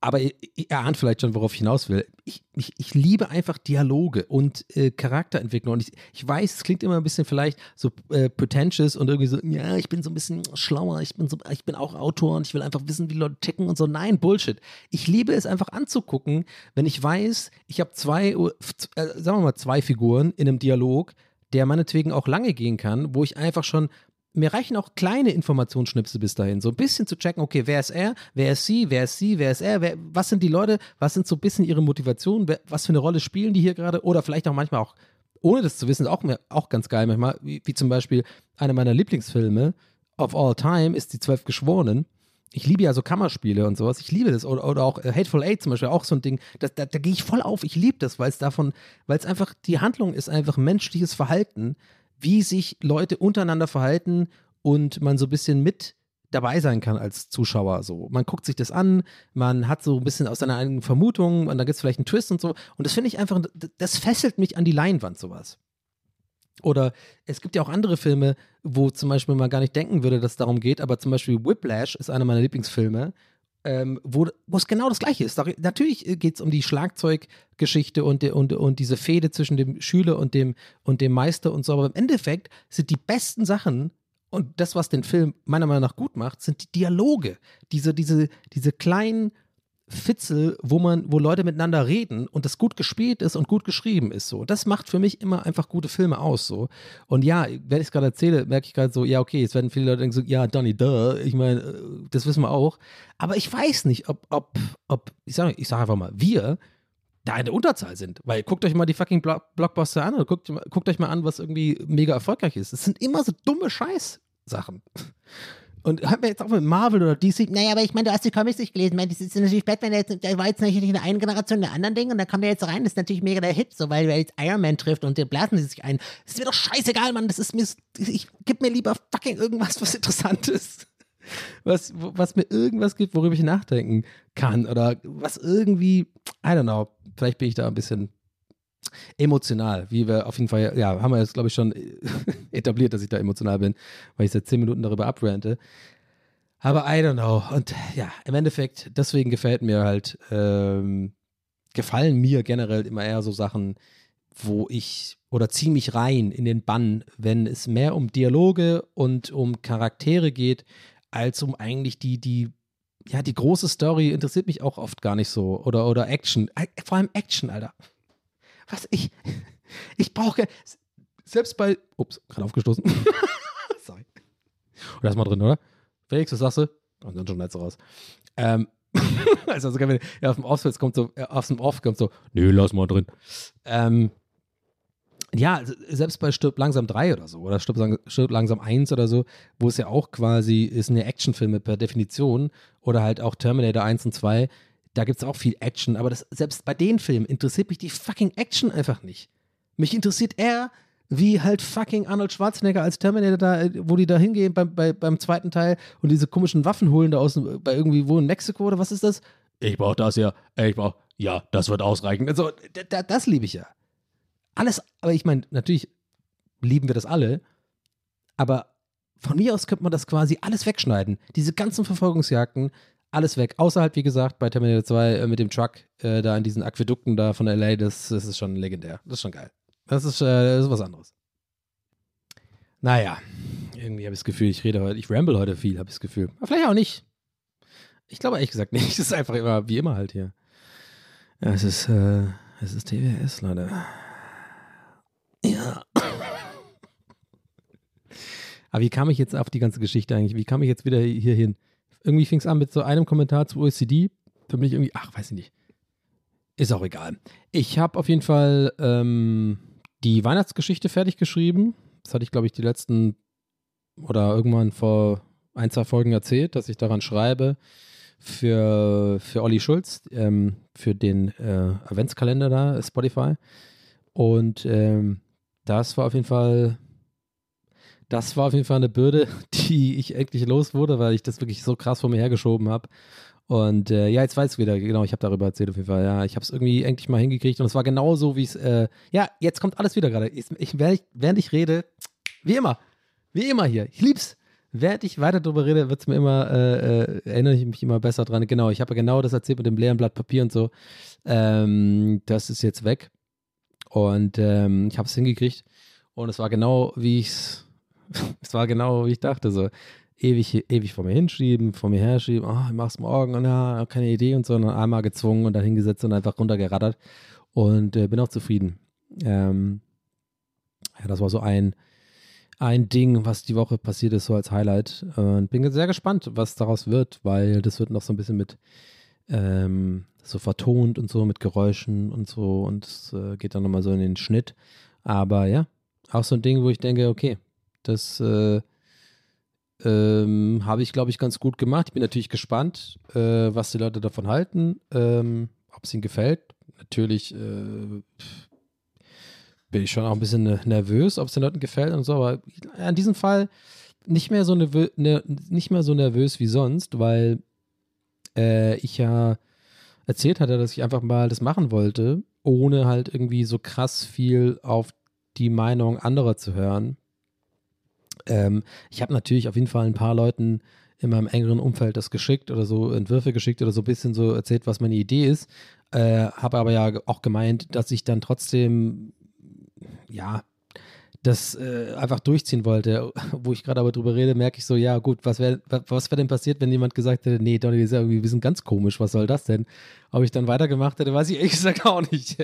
Aber ihr, ihr ahnt vielleicht schon, worauf ich hinaus will. Ich, ich, ich liebe einfach Dialoge und äh, Charakterentwicklung. Und ich, ich weiß, es klingt immer ein bisschen vielleicht so äh, pretentious und irgendwie so, ja, ich bin so ein bisschen schlauer, ich bin, so, ich bin auch Autor und ich will einfach wissen, wie Leute ticken und so. Nein, Bullshit. Ich liebe es einfach anzugucken, wenn ich weiß, ich habe zwei, äh, sagen wir mal, zwei Figuren in einem Dialog, der meinetwegen auch lange gehen kann, wo ich einfach schon mir reichen auch kleine Informationsschnipsel bis dahin, so ein bisschen zu checken, okay, wer ist er, wer ist sie, wer ist sie, wer ist er, wer, was sind die Leute, was sind so ein bisschen ihre Motivationen, wer, was für eine Rolle spielen die hier gerade oder vielleicht auch manchmal auch, ohne das zu wissen, auch, auch ganz geil manchmal, wie, wie zum Beispiel einer meiner Lieblingsfilme of all time ist Die Zwölf Geschworenen. Ich liebe ja so Kammerspiele und sowas, ich liebe das oder, oder auch Hateful Eight zum Beispiel, auch so ein Ding, das, da, da gehe ich voll auf, ich liebe das, weil es davon, weil es einfach, die Handlung ist einfach menschliches Verhalten, wie sich Leute untereinander verhalten und man so ein bisschen mit dabei sein kann als Zuschauer. So. Man guckt sich das an, man hat so ein bisschen aus seiner eigenen Vermutung und dann gibt es vielleicht einen Twist und so. Und das finde ich einfach, das fesselt mich an die Leinwand, sowas. Oder es gibt ja auch andere Filme, wo zum Beispiel man gar nicht denken würde, dass es darum geht, aber zum Beispiel Whiplash ist einer meiner Lieblingsfilme, Ähm, wo, wo es genau das Gleiche ist. Da, natürlich geht es um die Schlagzeuggeschichte und, de, und, und diese Fehde zwischen dem Schüler und dem, und dem Meister und so, aber im Endeffekt sind die besten Sachen und das, was den Film meiner Meinung nach gut macht, sind die Dialoge. Diese, diese, diese kleinen Fitzel, wo man, wo Leute miteinander reden und das gut gespielt ist und gut geschrieben ist. So. Das macht für mich immer einfach gute Filme aus. So. Und ja, wenn ich es gerade erzähle, merke ich gerade so, ja, okay, jetzt werden viele Leute denken so, ja, Donny, duh, ich meine, das wissen wir auch. Aber ich weiß nicht, ob, ob, ob ich sage ich sag einfach mal, wir da in der Unterzahl sind. Weil guckt euch mal die fucking Blockbuster an oder guckt, guckt euch mal an, was irgendwie mega erfolgreich ist. Es sind immer so dumme Scheiß-Sachen. Und haben wir jetzt auch mit Marvel oder D C. Naja, aber ich meine, du hast die Comics nicht gelesen. Ich meine, das ist natürlich Batman, der, jetzt, der war jetzt natürlich in der einen Generation der anderen Ding und dann kommt der jetzt rein. Das ist natürlich mega der Hit, so, weil er jetzt Iron Man trifft und den blasen sie sich ein. Das ist mir doch scheißegal, Mann. Das ist mir, ich gib mir lieber fucking irgendwas, was interessant ist. Was, was mir irgendwas gibt, worüber ich nachdenken kann. Oder was irgendwie, I don't know, vielleicht bin ich da ein bisschen emotional, wie wir auf jeden Fall, ja, haben wir jetzt, glaube ich, schon etabliert, dass ich da emotional bin, weil ich seit zehn Minuten darüber abrante. Aber I don't know. Und ja, im Endeffekt, deswegen gefällt mir halt, ähm, gefallen mir generell immer eher so Sachen, wo ich, oder ziehe mich rein in den Bann, wenn es mehr um Dialoge und um Charaktere geht, als um eigentlich die, die, ja, die große Story interessiert mich auch oft gar nicht so. Oder, oder Action. Vor allem Action, Alter. Was ich, ich brauche, selbst bei, ups, gerade aufgestoßen. Sorry. Und da ist mal drin, oder? Felix, was sagst du? Und dann schon jetzt raus. Ähm, also, also wenn ja, auf dem Off kommt so, auf dem Off kommt so, nö, lass mal drin. Ähm, ja, selbst bei Stirb langsam drei oder so, oder Stirb, Stirb langsam eins oder so, wo es ja auch quasi, ist eine Actionfilme per Definition, oder halt auch Terminator eins und zwei, da gibt es auch viel Action, aber das, selbst bei den Filmen interessiert mich die fucking Action einfach nicht. Mich interessiert eher, wie halt fucking Arnold Schwarzenegger als Terminator da, wo die da hingehen beim, bei, beim zweiten Teil und diese komischen Waffen holen da aus, bei irgendwie wo in Mexiko oder was ist das? Ich brauch das ja, ich brauch, ja, das wird ausreichen. Also, da, da, das liebe ich ja. Alles, aber ich meine, natürlich lieben wir das alle, aber von mir aus könnte man das quasi alles wegschneiden. Diese ganzen Verfolgungsjagden, alles weg. Außerhalb, wie gesagt, bei Terminator zwei äh, mit dem Truck äh, da in diesen Aquädukten da von L A, das, das ist schon legendär. Das ist schon geil. Das ist, äh, das ist was anderes. Naja, irgendwie habe ich das Gefühl, ich rede heute, ich ramble heute viel, habe ich das Gefühl. Aber vielleicht auch nicht. Ich glaube ehrlich gesagt nicht. Es ist einfach immer, wie immer halt hier. Ja, es ist, äh, es ist T W S, Leute. Ja. Aber wie kam ich jetzt auf die ganze Geschichte eigentlich? Wie kam ich jetzt wieder hier hin? Irgendwie fing es an mit so einem Kommentar zu O E C D. Für mich irgendwie, ach, weiß ich nicht. Ist auch egal. Ich habe auf jeden Fall ähm, die Weihnachtsgeschichte fertig geschrieben. Das hatte ich, glaube ich, die letzten oder irgendwann vor ein, zwei Folgen erzählt, dass ich daran schreibe für, für Olli Schulz, ähm, für den äh, Adventskalender da, Spotify. Und ähm, das war auf jeden Fall Das war auf jeden Fall eine Bürde, die ich endlich los wurde, weil ich das wirklich so krass vor mir hergeschoben habe. Und äh, ja, jetzt weiß ich wieder, genau, ich habe darüber erzählt auf jeden Fall. Ja, ich habe es irgendwie endlich mal hingekriegt und es war genau so, wie es, äh, ja, jetzt kommt alles wieder gerade. Ich, ich, während, ich, während ich rede, wie immer, wie immer hier, ich lieb's, während ich weiter drüber rede, wird's mir immer, äh, äh, erinnere ich mich immer besser dran. Genau, ich habe ja genau das erzählt mit dem leeren Blatt Papier und so. Ähm, das ist jetzt weg. Und ähm, ich habe es hingekriegt. Und es war genau, wie ich es, es war genau, wie ich dachte, so ewig, ewig vor mir hinschieben, vor mir herschieben, oh, ich mach's morgen und ja, keine Idee und so, und dann einmal gezwungen und dann hingesetzt und einfach runtergerattert und äh, bin auch zufrieden. Ähm, ja, das war so ein, ein Ding, was die Woche passiert ist, so als Highlight. Und bin sehr gespannt, was daraus wird, weil das wird noch so ein bisschen mit ähm, so vertont und so, mit Geräuschen und so, und es äh, geht dann nochmal so in den Schnitt. Aber ja, auch so ein Ding, wo ich denke, okay, das äh, ähm, habe ich, glaube ich, ganz gut gemacht. Ich bin natürlich gespannt, äh, was die Leute davon halten, ähm, ob es ihnen gefällt. Natürlich äh, bin ich schon auch ein bisschen nervös, ob es den Leuten gefällt und so, aber in diesem Fall nicht mehr so, nervö ne, nicht mehr so nervös wie sonst, weil äh, ich ja erzählt hatte, dass ich einfach mal das machen wollte, ohne halt irgendwie so krass viel auf die Meinung anderer zu hören. Ähm, ich habe natürlich auf jeden Fall ein paar Leuten in meinem engeren Umfeld das geschickt oder so Entwürfe geschickt oder so ein bisschen so erzählt, was meine Idee ist. Äh, habe aber ja auch gemeint, dass ich dann trotzdem, ja, das äh, einfach durchziehen wollte. Wo ich gerade aber drüber rede, merke ich so, ja gut, was wäre was wär denn passiert, wenn jemand gesagt hätte, nee, Donny, das ist ja irgendwie ein bisschen ganz komisch, was soll das denn? Ob ich dann weitergemacht hätte, weiß ich ehrlich gesagt auch nicht.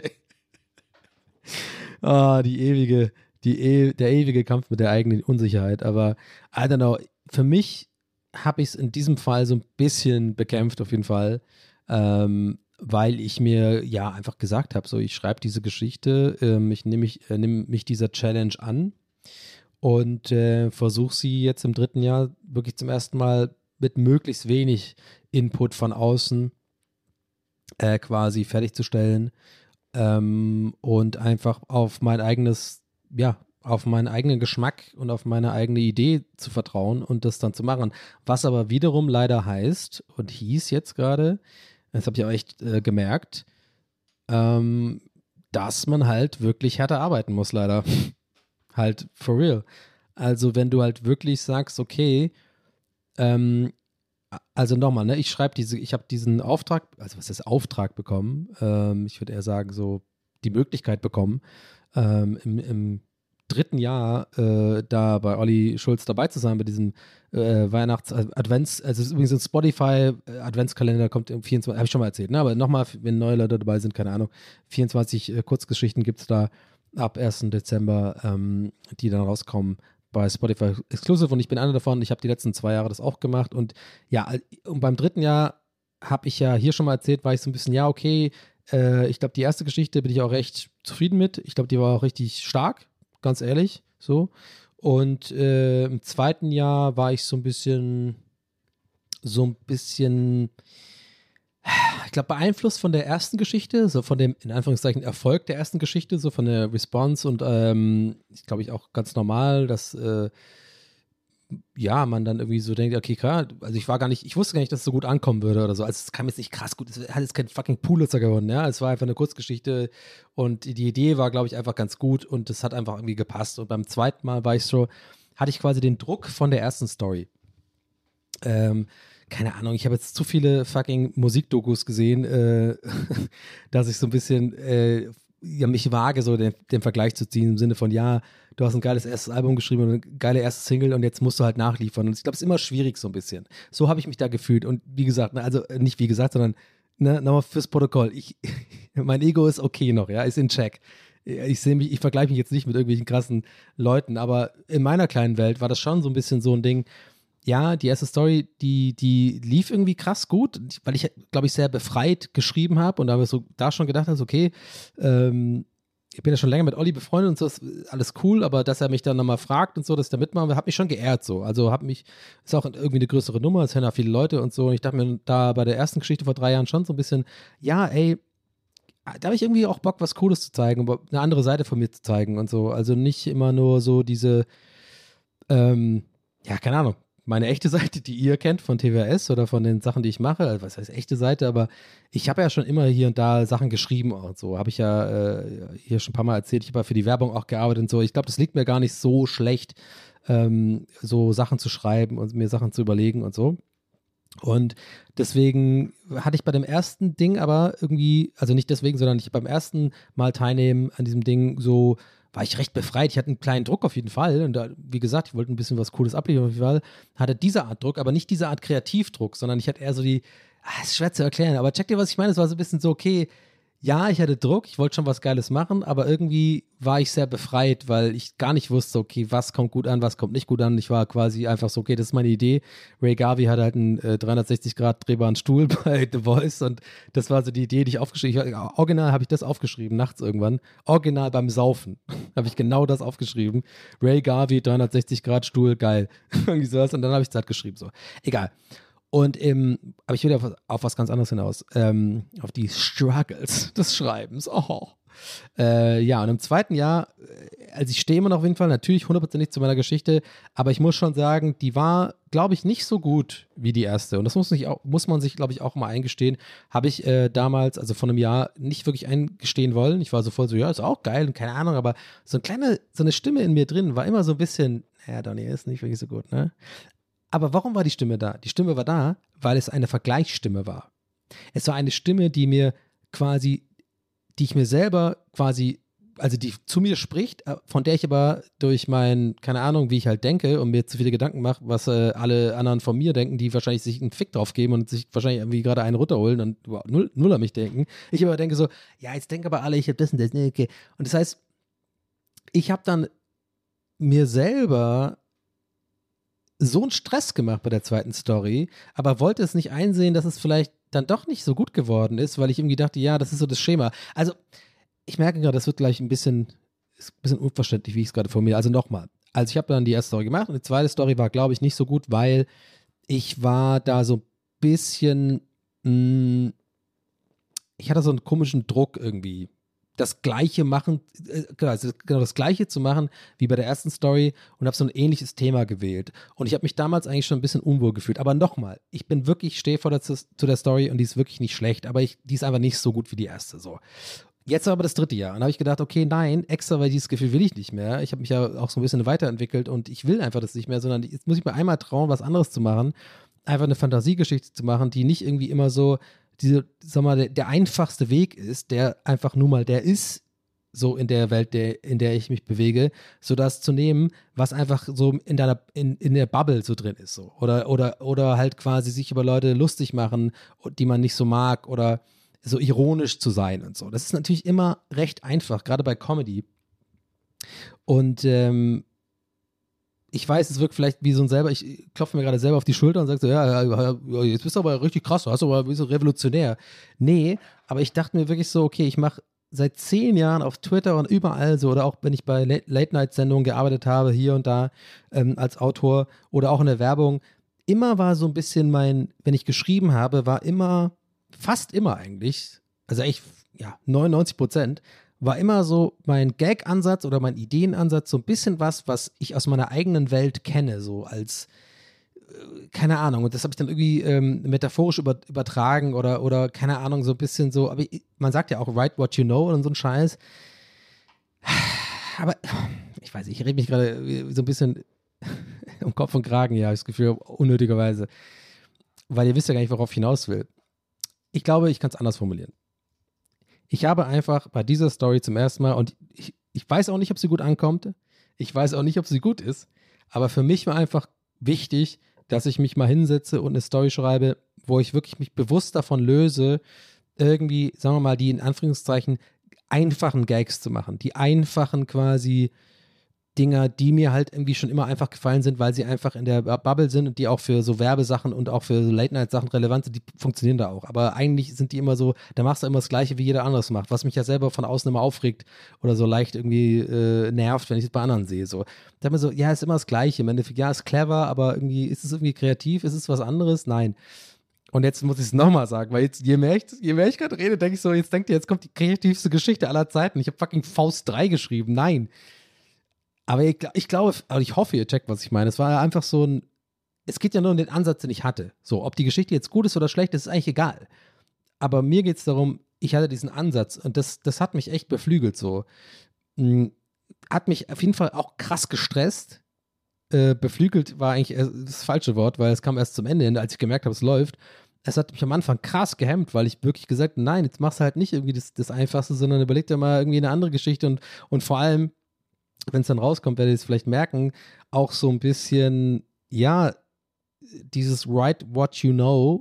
Ah, die ewige, die e der ewige Kampf mit der eigenen Unsicherheit. Aber I don't know, für mich habe ich es in diesem Fall so ein bisschen bekämpft, auf jeden Fall, ähm, weil ich mir ja einfach gesagt habe, so ich schreibe diese Geschichte, ähm, ich nehme mich, äh, nehm mich dieser Challenge an und äh, versuche sie jetzt im dritten Jahr wirklich zum ersten Mal mit möglichst wenig Input von außen äh, quasi fertigzustellen. Ähm, und einfach auf mein eigenes, ja, auf meinen eigenen Geschmack und auf meine eigene Idee zu vertrauen und das dann zu machen. Was aber wiederum leider heißt und hieß jetzt gerade, das habe ich auch echt äh, gemerkt, ähm, dass man halt wirklich härter arbeiten muss, leider. Halt for real. Also wenn du halt wirklich sagst, okay, ähm, also nochmal, ne, ich schreibe diese, ich habe diesen Auftrag, also was ist Auftrag bekommen, ähm, ich würde eher sagen, so die Möglichkeit bekommen, ähm, im, im dritten Jahr äh, da bei Olli Schulz dabei zu sein, bei diesem äh, Weihnachts-Advents, also es ist übrigens ein Spotify-Adventskalender, kommt im vierundzwanzig, habe ich schon mal erzählt, ne, aber nochmal, wenn neue Leute dabei sind, keine Ahnung, vierundzwanzig äh, Kurzgeschichten gibt es da ab ersten Dezember, ähm, die dann rauskommen bei Spotify Exclusive, und ich bin einer davon. Ich habe die letzten zwei Jahre das auch gemacht, und ja, und beim dritten Jahr habe ich ja hier schon mal erzählt, war ich so ein bisschen, ja, okay, äh, ich glaube, die erste Geschichte bin ich auch recht zufrieden mit. Ich glaube, die war auch richtig stark, ganz ehrlich, so. Und äh, im zweiten Jahr war ich so ein bisschen, so ein bisschen, ich glaube, beeinflusst von der ersten Geschichte, so von dem, in Anführungszeichen, Erfolg der ersten Geschichte, so von der Response, und ähm, ich glaube, ich auch ganz normal, dass äh, ja, man dann irgendwie so denkt, okay, klar, also ich war gar nicht, ich wusste gar nicht, dass es so gut ankommen würde oder so, also es kam jetzt nicht krass gut, es hat jetzt kein fucking Pulitzer gewonnen, ja, es war einfach eine Kurzgeschichte und die Idee war, glaube ich, einfach ganz gut und es hat einfach irgendwie gepasst, und beim zweiten Mal war ich so, hatte ich quasi den Druck von der ersten Story. Ähm, keine Ahnung, ich habe jetzt zu viele fucking Musikdokus gesehen, äh, dass ich so ein bisschen äh, ja, mich wage, so den, den Vergleich zu ziehen, im Sinne von, ja, du hast ein geiles erstes Album geschrieben und eine geile erste Single und jetzt musst du halt nachliefern. Und ich glaube, es ist immer schwierig so ein bisschen. So habe ich mich da gefühlt. Und wie gesagt, ne, also nicht wie gesagt, sondern ne, nochmal fürs Protokoll. Ich, mein Ego ist okay noch, ja, ist in Check. Ich sehe mich, ich vergleiche mich jetzt nicht mit irgendwelchen krassen Leuten, aber in meiner kleinen Welt war das schon so ein bisschen so ein Ding. Ja, die erste Story, die, die lief irgendwie krass gut, weil ich, glaube ich, sehr befreit geschrieben habe und da habe ich so da schon gedacht, also okay, ähm, ich bin ja schon länger mit Olli befreundet und so, ist alles cool, aber dass er mich dann nochmal fragt und so, dass ich da mitmachen will, hat mich schon geehrt so. Also hat mich, ist auch irgendwie eine größere Nummer, es hören ja viele Leute und so, und ich dachte mir da bei der ersten Geschichte vor drei Jahren schon so ein bisschen, ja, ey, da habe ich irgendwie auch Bock, was Cooles zu zeigen, eine andere Seite von mir zu zeigen und so. Also nicht immer nur so diese, ähm, ja, keine Ahnung, meine echte Seite, die ihr kennt von T W S oder von den Sachen, die ich mache, also was heißt echte Seite, aber ich habe ja schon immer hier und da Sachen geschrieben und so, habe ich ja äh, hier schon ein paar Mal erzählt, ich habe ja für die Werbung auch gearbeitet und so, ich glaube, das liegt mir gar nicht so schlecht, ähm, so Sachen zu schreiben und mir Sachen zu überlegen und so. Und deswegen hatte ich bei dem ersten Ding aber irgendwie, also nicht deswegen, sondern ich beim ersten Mal teilnehmen an diesem Ding so, war ich recht befreit. Ich hatte einen kleinen Druck auf jeden Fall. Und da, wie gesagt, ich wollte ein bisschen was Cooles abliefern auf jeden Fall. Hatte diese Art Druck, aber nicht diese Art Kreativdruck, sondern ich hatte eher so die, ah, ist schwer zu erklären, aber check dir, was ich meine. Es war so ein bisschen so, okay, ja, ich hatte Druck, ich wollte schon was Geiles machen, aber irgendwie war ich sehr befreit, weil ich gar nicht wusste, okay, was kommt gut an, was kommt nicht gut an. Ich war quasi einfach so, okay, das ist meine Idee. Ray Garvey hat halt einen äh, dreihundertsechzig Grad drehbaren Stuhl bei The Voice und das war so die Idee, die ich aufgeschrieben habe. Original habe ich das aufgeschrieben, nachts irgendwann. Original beim Saufen habe ich genau das aufgeschrieben. Ray Garvey, dreihundertsechzig Grad Stuhl, geil. Irgendwie sowas und dann habe ich es halt geschrieben, so. Egal. Und ähm, aber ich will auf, auf was ganz anderes hinaus. Ähm, auf die Struggles des Schreibens. Oh. Äh, ja, und im zweiten Jahr, also ich stehe immer noch auf jeden Fall, natürlich hundertprozentig zu meiner Geschichte, aber ich muss schon sagen, die war, glaube ich, nicht so gut wie die erste. Und das muss, nicht auch, muss man sich, glaube ich, auch mal eingestehen. Habe ich äh, damals, also vor einem Jahr, nicht wirklich eingestehen wollen. Ich war so voll so, ja, ist auch geil und keine Ahnung, aber so eine kleine, so eine Stimme in mir drin war immer so ein bisschen, naja, Donny, ist nicht wirklich so gut, ne? Aber warum war die Stimme da? Die Stimme war da, weil es eine Vergleichsstimme war. Es war eine Stimme, die mir quasi, die ich mir selber quasi, also die zu mir spricht, von der ich aber durch mein, keine Ahnung, wie ich halt denke und mir zu viele Gedanken mache, was äh, alle anderen von mir denken, die wahrscheinlich sich einen Fick drauf geben und sich wahrscheinlich irgendwie gerade einen runterholen und wow, null, null an mich denken. Ich aber denke so, ja, jetzt denken aber alle, ich habe das und das, okay. Und das heißt, ich habe dann mir selber so einen Stress gemacht bei der zweiten Story, aber wollte es nicht einsehen, dass es vielleicht dann doch nicht so gut geworden ist, weil ich irgendwie dachte, ja, das ist so das Schema. Also, ich merke gerade, das wird gleich ein bisschen, ist ein bisschen unverständlich, wie ich es gerade formuliere. Also nochmal. Also ich habe dann die erste Story gemacht und die zweite Story war, glaube ich, nicht so gut, weil ich war da so ein bisschen, mh, ich hatte so einen komischen Druck irgendwie. Das Gleiche machen, genau, also genau das Gleiche zu machen wie bei der ersten Story und habe so ein ähnliches Thema gewählt. Und ich habe mich damals eigentlich schon ein bisschen unwohl gefühlt. Aber nochmal, ich bin wirklich, stehe vor der, zu der Story und die ist wirklich nicht schlecht, aber ich, die ist einfach nicht so gut wie die erste. So. Jetzt aber das dritte Jahr. Und da habe ich gedacht, okay, nein, extra, weil dieses Gefühl will ich nicht mehr. Ich habe mich ja auch so ein bisschen weiterentwickelt und ich will einfach das nicht mehr, sondern jetzt muss ich mir einmal trauen, was anderes zu machen. Einfach eine Fantasiegeschichte zu machen, die nicht irgendwie immer so diese, sag mal, der, der einfachste Weg ist, der einfach nur mal der ist, so in der Welt, der, in der ich mich bewege, so das zu nehmen, was einfach so in deiner, in, in der Bubble so drin ist, so. Oder, oder, oder halt quasi sich über Leute lustig machen, die man nicht so mag, oder so ironisch zu sein und so. Das ist natürlich immer recht einfach, gerade bei Comedy. Und ähm, ich weiß, es wirkt vielleicht wie so ein selber, ich klopfe mir gerade selber auf die Schulter und sage so, ja, ja, jetzt bist du aber richtig krass, du hast aber bist du revolutionär. Nee, aber ich dachte mir wirklich so, okay, ich mache seit zehn Jahren auf Twitter und überall so, oder auch wenn ich bei Late-Night-Sendungen gearbeitet habe, hier und da ähm, als Autor oder auch in der Werbung, immer war so ein bisschen mein, wenn ich geschrieben habe, war immer, fast immer eigentlich, also echt, ja, neunundneunzig Prozent, war immer so mein Gag-Ansatz oder mein Ideenansatz so ein bisschen was, was ich aus meiner eigenen Welt kenne, so als, äh, keine Ahnung, und das habe ich dann irgendwie ähm, metaphorisch über, übertragen oder, oder keine Ahnung, so ein bisschen so, aber ich, man sagt ja auch write what you know und so ein Scheiß, aber ich weiß nicht, ich rede mich gerade so ein bisschen um Kopf und Kragen, ja, habe ich das Gefühl, unnötigerweise, weil ihr wisst ja gar nicht, worauf ich hinaus will. Ich glaube, ich kann es anders formulieren. Ich habe einfach bei dieser Story zum ersten Mal, und ich, ich weiß auch nicht, ob sie gut ankommt, ich weiß auch nicht, ob sie gut ist, aber für mich war einfach wichtig, dass ich mich mal hinsetze und eine Story schreibe, wo ich wirklich mich bewusst davon löse, irgendwie, sagen wir mal, die in Anführungszeichen einfachen Gags zu machen, die einfachen quasi Dinger, die mir halt irgendwie schon immer einfach gefallen sind, weil sie einfach in der Bubble sind und die auch für so Werbesachen und auch für so Late-Night-Sachen relevant sind, die funktionieren da auch. Aber eigentlich sind die immer so, da machst du immer das Gleiche, wie jeder anderes macht, was mich ja selber von außen immer aufregt oder so leicht irgendwie äh, nervt, wenn ich es bei anderen sehe. So. Da hat man so, ja, ist immer das Gleiche. Im Endeffekt, ja, ist clever, aber irgendwie, ist es irgendwie kreativ? Ist es was anderes? Nein. Und jetzt muss ich es nochmal sagen, weil jetzt, je mehr ich, je mehr ich gerade rede, denke ich so, jetzt denkt ihr, jetzt kommt die kreativste Geschichte aller Zeiten. Ich habe fucking Faust drei geschrieben. Nein. Aber ich, ich glaube, also ich hoffe, ihr checkt, was ich meine. Es war einfach so ein, es geht ja nur um den Ansatz, den ich hatte. So, ob die Geschichte jetzt gut ist oder schlecht, das ist eigentlich egal. Aber mir geht es darum, ich hatte diesen Ansatz und das, das hat mich echt beflügelt so. Hat mich auf jeden Fall auch krass gestresst, äh, beflügelt war eigentlich das falsche Wort, weil es kam erst zum Ende hin, als ich gemerkt habe, es läuft. Es hat mich am Anfang krass gehemmt, weil ich wirklich gesagt habe, nein, jetzt machst du halt nicht irgendwie das, das Einfachste, sondern überleg dir mal irgendwie eine andere Geschichte und, und vor allem, wenn es dann rauskommt, werdet ihr es vielleicht merken, auch so ein bisschen, ja, dieses write what you know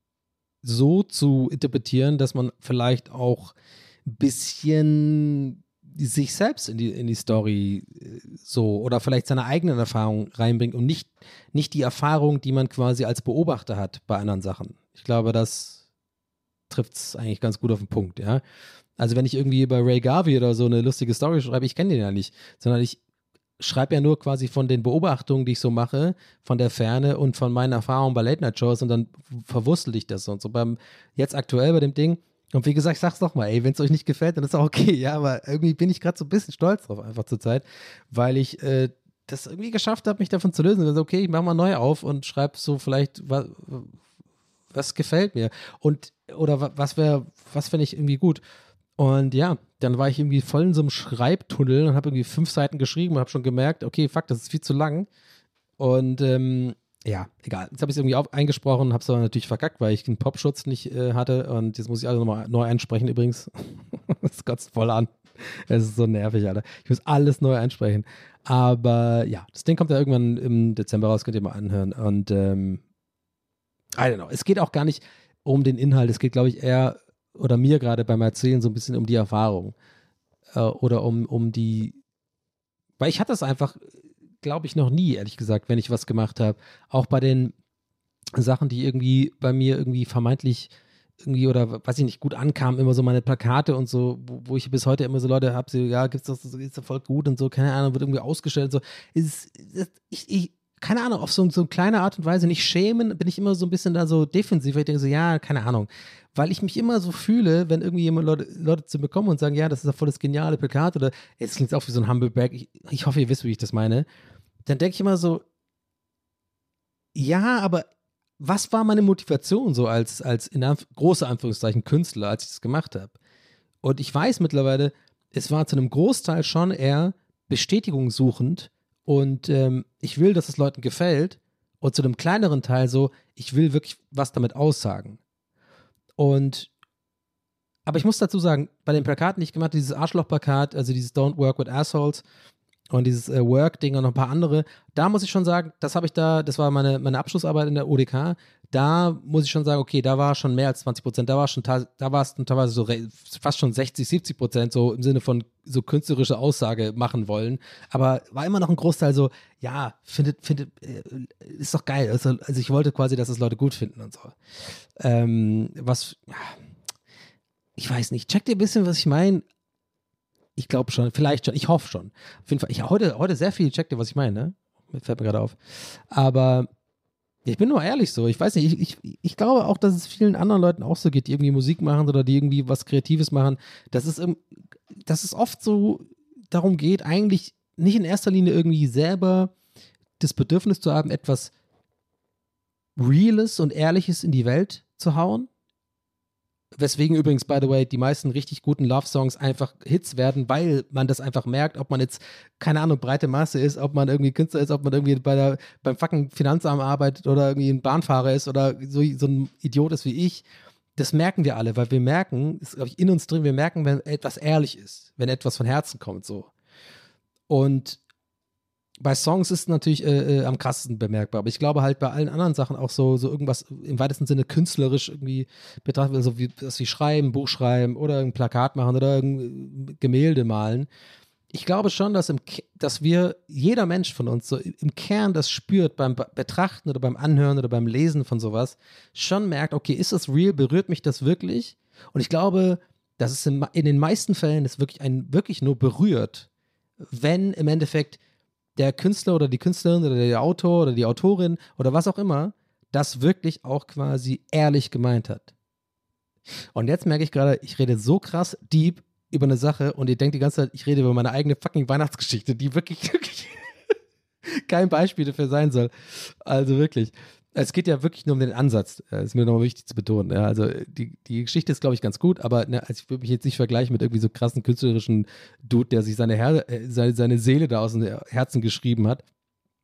so zu interpretieren, dass man vielleicht auch ein bisschen sich selbst in die, in die Story so oder vielleicht seine eigenen Erfahrungen reinbringt und nicht, nicht die Erfahrung, die man quasi als Beobachter hat bei anderen Sachen. Ich glaube, das trifft es eigentlich ganz gut auf den Punkt, ja. Also wenn ich irgendwie bei Ray Garvey oder so eine lustige Story schreibe, ich kenne den ja nicht, sondern ich schreibe ja nur quasi von den Beobachtungen, die ich so mache, von der Ferne und von meinen Erfahrungen bei Late-Night-Shows und dann verwurstel ich das und so. Beim, jetzt aktuell bei dem Ding, und wie gesagt, ich sag's doch mal, ey, wenn es euch nicht gefällt, dann ist auch okay, ja, aber irgendwie bin ich gerade so ein bisschen stolz drauf einfach zur Zeit, weil ich äh, das irgendwie geschafft habe, mich davon zu lösen. Also okay, ich mach mal neu auf und schreibe so vielleicht, was, was gefällt mir und oder was wäre, was fände ich irgendwie gut. Und ja, dann war ich irgendwie voll in so einem Schreibtunnel und habe irgendwie fünf Seiten geschrieben und habe schon gemerkt, okay, fuck, das ist viel zu lang. Und ähm, ja, egal. Jetzt habe ich es irgendwie auf, eingesprochen, habe es aber natürlich verkackt, weil ich einen Popschutz nicht äh, hatte. Und jetzt muss ich alles nochmal neu einsprechen übrigens. Das kotzt voll an. Es ist so nervig, Alter. Ich muss alles neu einsprechen. Aber ja, das Ding kommt ja irgendwann im Dezember raus, könnt ihr mal anhören. Und ähm, I don't know. Es geht auch gar nicht um den Inhalt. Es geht, glaube ich, eher oder mir gerade beim Erzählen so ein bisschen um die Erfahrung äh, oder um, um die, weil ich hatte es einfach, glaube ich, noch nie, ehrlich gesagt, wenn ich was gemacht habe. Auch bei den Sachen, die irgendwie bei mir irgendwie vermeintlich irgendwie oder weiß ich nicht, gut ankamen, immer so meine Plakate und so, wo, wo ich bis heute immer so Leute habe, so, ja, gibt's das, ist ja voll gut und so, keine Ahnung, wird irgendwie ausgestellt und so. Ist, ist, ich, ich, keine Ahnung, auf so, so eine kleine Art und Weise nicht schämen, bin ich immer so ein bisschen da so defensiv, weil ich denke so, ja, keine Ahnung. Weil ich mich immer so fühle, wenn irgendwie jemand Leute, Leute zu mir kommen und sagen, ja, das ist ja voll das geniale Plakat oder jetzt klingt es auch wie so ein Humblebrag, ich, ich hoffe, ihr wisst, wie ich das meine, dann denke ich immer so, ja, aber was war meine Motivation so als, als in Anf- große Anführungszeichen Künstler, als ich das gemacht habe? Und ich weiß mittlerweile, es war zu einem Großteil schon eher Bestätigung suchend und ähm, ich will, dass es Leuten gefällt und zu einem kleineren Teil so, ich will wirklich was damit aussagen. Und, aber ich muss dazu sagen, bei den Plakaten, die ich gemacht habe, dieses Arschloch-Plakat, also dieses Don't Work with Assholes und dieses äh, Work-Ding und noch ein paar andere, da muss ich schon sagen, das habe ich da, das war meine, meine Abschlussarbeit in der O D K, da muss ich schon sagen, okay, da war schon mehr als zwanzig Prozent, da war schon, da war es teilweise so re- fast schon sechzig, siebzig Prozent so im Sinne von so künstlerische Aussage machen wollen, aber war immer noch ein Großteil so, ja, findet, findet, äh, ist doch geil, also, also ich wollte quasi, dass es Leute gut finden und so. Ähm, was, ja, ich weiß nicht, checkt ihr ein bisschen, was ich meine? Ich glaube schon, vielleicht schon, ich hoffe schon. Auf jeden Fall, ich heute, heute sehr viel, checkt ihr, was ich meine, ne? Fällt mir gerade auf. Aber ich bin nur ehrlich so, ich weiß nicht, ich, ich, ich glaube auch, dass es vielen anderen Leuten auch so geht, die irgendwie Musik machen oder die irgendwie was Kreatives machen, dass es, dass es oft so darum geht, eigentlich nicht in erster Linie irgendwie selber das Bedürfnis zu haben, etwas Reales und Ehrliches in die Welt zu hauen. Weswegen übrigens, by the way, die meisten richtig guten Love-Songs einfach Hits werden, weil man das einfach merkt, ob man jetzt, keine Ahnung, breite Masse ist, ob man irgendwie Künstler ist, ob man irgendwie bei der, beim fucking Finanzamt arbeitet oder irgendwie ein Bahnfahrer ist oder so, so ein Idiot ist wie ich. Das merken wir alle, weil wir merken, ist glaube ich in uns drin, wir merken, wenn etwas ehrlich ist, wenn etwas von Herzen kommt, so. Und bei Songs ist es natürlich äh, äh, am krassesten bemerkbar, aber ich glaube halt bei allen anderen Sachen auch so, so irgendwas im weitesten Sinne künstlerisch irgendwie betrachtet, also wie, dass sie schreiben, Buch schreiben oder ein Plakat machen oder ein Gemälde malen. Ich glaube schon, dass, im, dass wir, jeder Mensch von uns so im Kern das spürt beim Betrachten oder beim Anhören oder beim Lesen von sowas, schon merkt, okay, ist das real, berührt mich das wirklich? Und ich glaube, dass es in, in den meisten Fällen es wirklich einen wirklich nur berührt, wenn im Endeffekt der Künstler oder die Künstlerin oder der Autor oder die Autorin oder was auch immer das wirklich auch quasi ehrlich gemeint hat. Und jetzt merke ich gerade, ich rede so krass deep über eine Sache und ihr denkt die ganze Zeit, ich rede über meine eigene fucking Weihnachtsgeschichte, die wirklich, wirklich kein Beispiel dafür sein soll. Also wirklich. Es geht ja wirklich nur um den Ansatz. Das ist mir nochmal wichtig zu betonen. Ja, also die, die Geschichte ist, glaube ich, ganz gut, aber ne, also ich würde mich jetzt nicht vergleichen mit irgendwie so krassen künstlerischen Dude, der sich seine, Her- seine, seine Seele da aus dem Herzen geschrieben hat.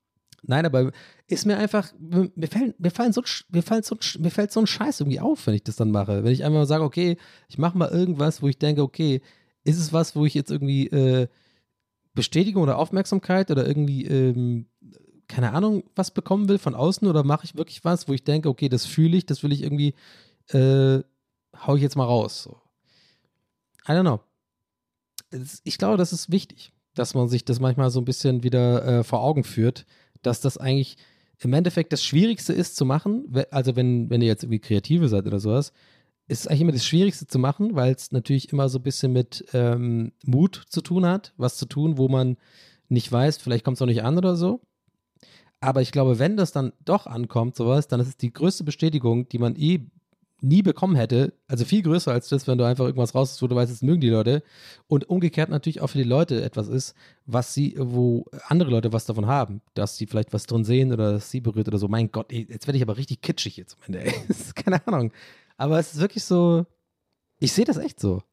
Nein, aber ist mir einfach, mir fällt, mir fallen so, mir fällt so, mir fällt so ein Scheiß irgendwie auf, wenn ich das dann mache. Wenn ich einfach mal sage, okay, ich mache mal irgendwas, wo ich denke, okay, ist es was, wo ich jetzt irgendwie äh, Bestätigung oder Aufmerksamkeit oder irgendwie, ähm, keine Ahnung, was bekommen will von außen, oder mache ich wirklich was, wo ich denke, okay, das fühle ich, das will ich irgendwie, äh, hau ich jetzt mal raus. So. I don't know. Ich glaube, das ist wichtig, dass man sich das manchmal so ein bisschen wieder äh, vor Augen führt, dass das eigentlich im Endeffekt das Schwierigste ist zu machen. Also wenn, wenn ihr jetzt irgendwie Kreative seid oder sowas, ist es eigentlich immer das Schwierigste zu machen, weil es natürlich immer so ein bisschen mit ähm, Mut zu tun hat, was zu tun, wo man nicht weiß, vielleicht kommt es auch nicht an oder so. Aber ich glaube, wenn das dann doch ankommt, sowas, dann ist es die größte Bestätigung, die man eh nie bekommen hätte, also viel größer als das, wenn du einfach irgendwas raus, wo du weißt, das mögen die Leute, und umgekehrt natürlich auch für die Leute etwas ist, was sie, wo andere Leute was davon haben, dass sie vielleicht was drin sehen oder dass sie berührt oder so. Mein Gott, ey, jetzt werde ich aber richtig kitschig jetzt am Ende, ey. Das ist keine Ahnung. Aber es ist wirklich so, ich sehe das echt so.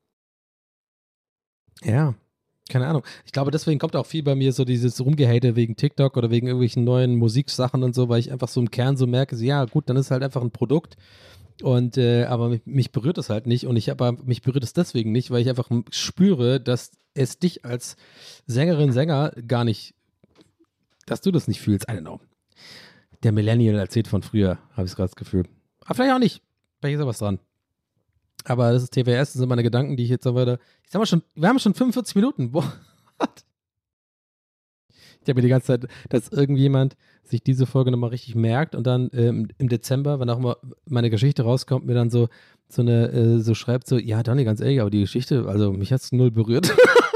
Ja, keine Ahnung. Ich glaube, deswegen kommt auch viel bei mir so dieses Rumgehate wegen TikTok oder wegen irgendwelchen neuen Musiksachen und so, weil ich einfach so im Kern so merke, so, ja gut, dann ist halt einfach ein Produkt. Und äh, aber mich, mich berührt es halt nicht, und ich aber mich berührt es deswegen nicht, weil ich einfach spüre, dass es dich als Sängerin, Sänger gar nicht, dass du das nicht fühlst. I don't know. Der Millennial erzählt von früher, habe ich gerade das Gefühl. Aber vielleicht auch nicht. Vielleicht ist da was dran. Aber das ist T W S, das sind meine Gedanken, die ich jetzt so weiter. Ich sag mal schon, wir haben schon fünfundvierzig Minuten. Boah. Ich habe mir die ganze Zeit, dass irgendjemand sich diese Folge nochmal richtig merkt und dann ähm, im Dezember, wenn auch immer meine Geschichte rauskommt, mir dann so, so eine, äh, so schreibt so, ja, Donny, ganz ehrlich, aber die Geschichte, also mich hat es null berührt.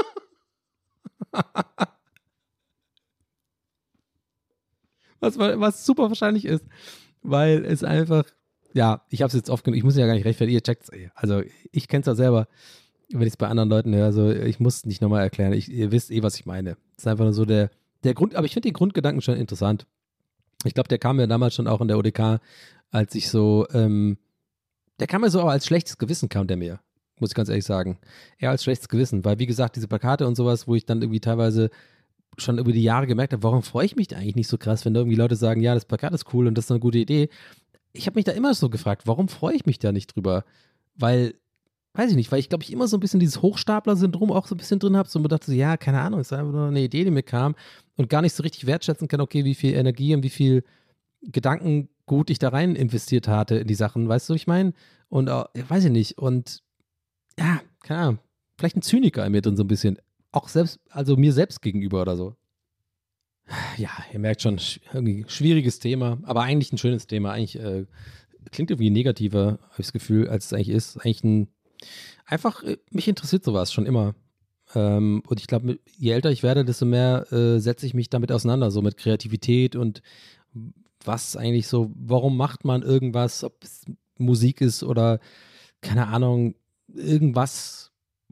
was, was super wahrscheinlich ist, weil es einfach, ja, ich habe es jetzt oft genug, ich muss ja gar nicht rechtfertigen, ihr checkt es eh. Also ich kenne es ja selber, wenn ich es bei anderen Leuten höre, so, ich muss es nicht nochmal erklären, ich, ihr wisst eh, was ich meine. Es ist einfach nur so der, der Grund, aber ich finde den Grundgedanken schon interessant. Ich glaube, der kam mir damals schon auch in der O D K, als ich so, ähm, der kam mir so auch als schlechtes Gewissen, kam der mir, muss ich ganz ehrlich sagen. Eher als schlechtes Gewissen, weil wie gesagt, diese Plakate und sowas, wo ich dann irgendwie teilweise schon über die Jahre gemerkt habe, warum freue ich mich da eigentlich nicht so krass, wenn da irgendwie Leute sagen, ja, das Plakat ist cool und das ist eine gute Idee. Ich habe mich da immer so gefragt, warum freue ich mich da nicht drüber? Weil, weiß ich nicht, weil ich glaube, ich immer so ein bisschen dieses Hochstapler-Syndrom auch so ein bisschen drin habe, so mir dachte, so, ja, keine Ahnung, es ist einfach nur eine Idee, die mir kam und gar nicht so richtig wertschätzen kann, okay, wie viel Energie und wie viel Gedankengut ich da rein investiert hatte in die Sachen, weißt du, was ich meine? Und, äh, weiß ich nicht, und ja, keine Ahnung, vielleicht ein Zyniker in mir drin so ein bisschen, auch selbst, also mir selbst gegenüber oder so. Ja, ihr merkt schon, irgendwie schwieriges Thema, aber eigentlich ein schönes Thema, eigentlich äh, klingt irgendwie negativer, habe ich das Gefühl, als es eigentlich ist. Eigentlich ein, einfach, äh, mich interessiert sowas schon immer. Ähm, und ich glaube, je älter ich werde, desto mehr äh, setze ich mich damit auseinander, so mit Kreativität und was eigentlich so, warum macht man irgendwas, ob es Musik ist oder, keine Ahnung, irgendwas,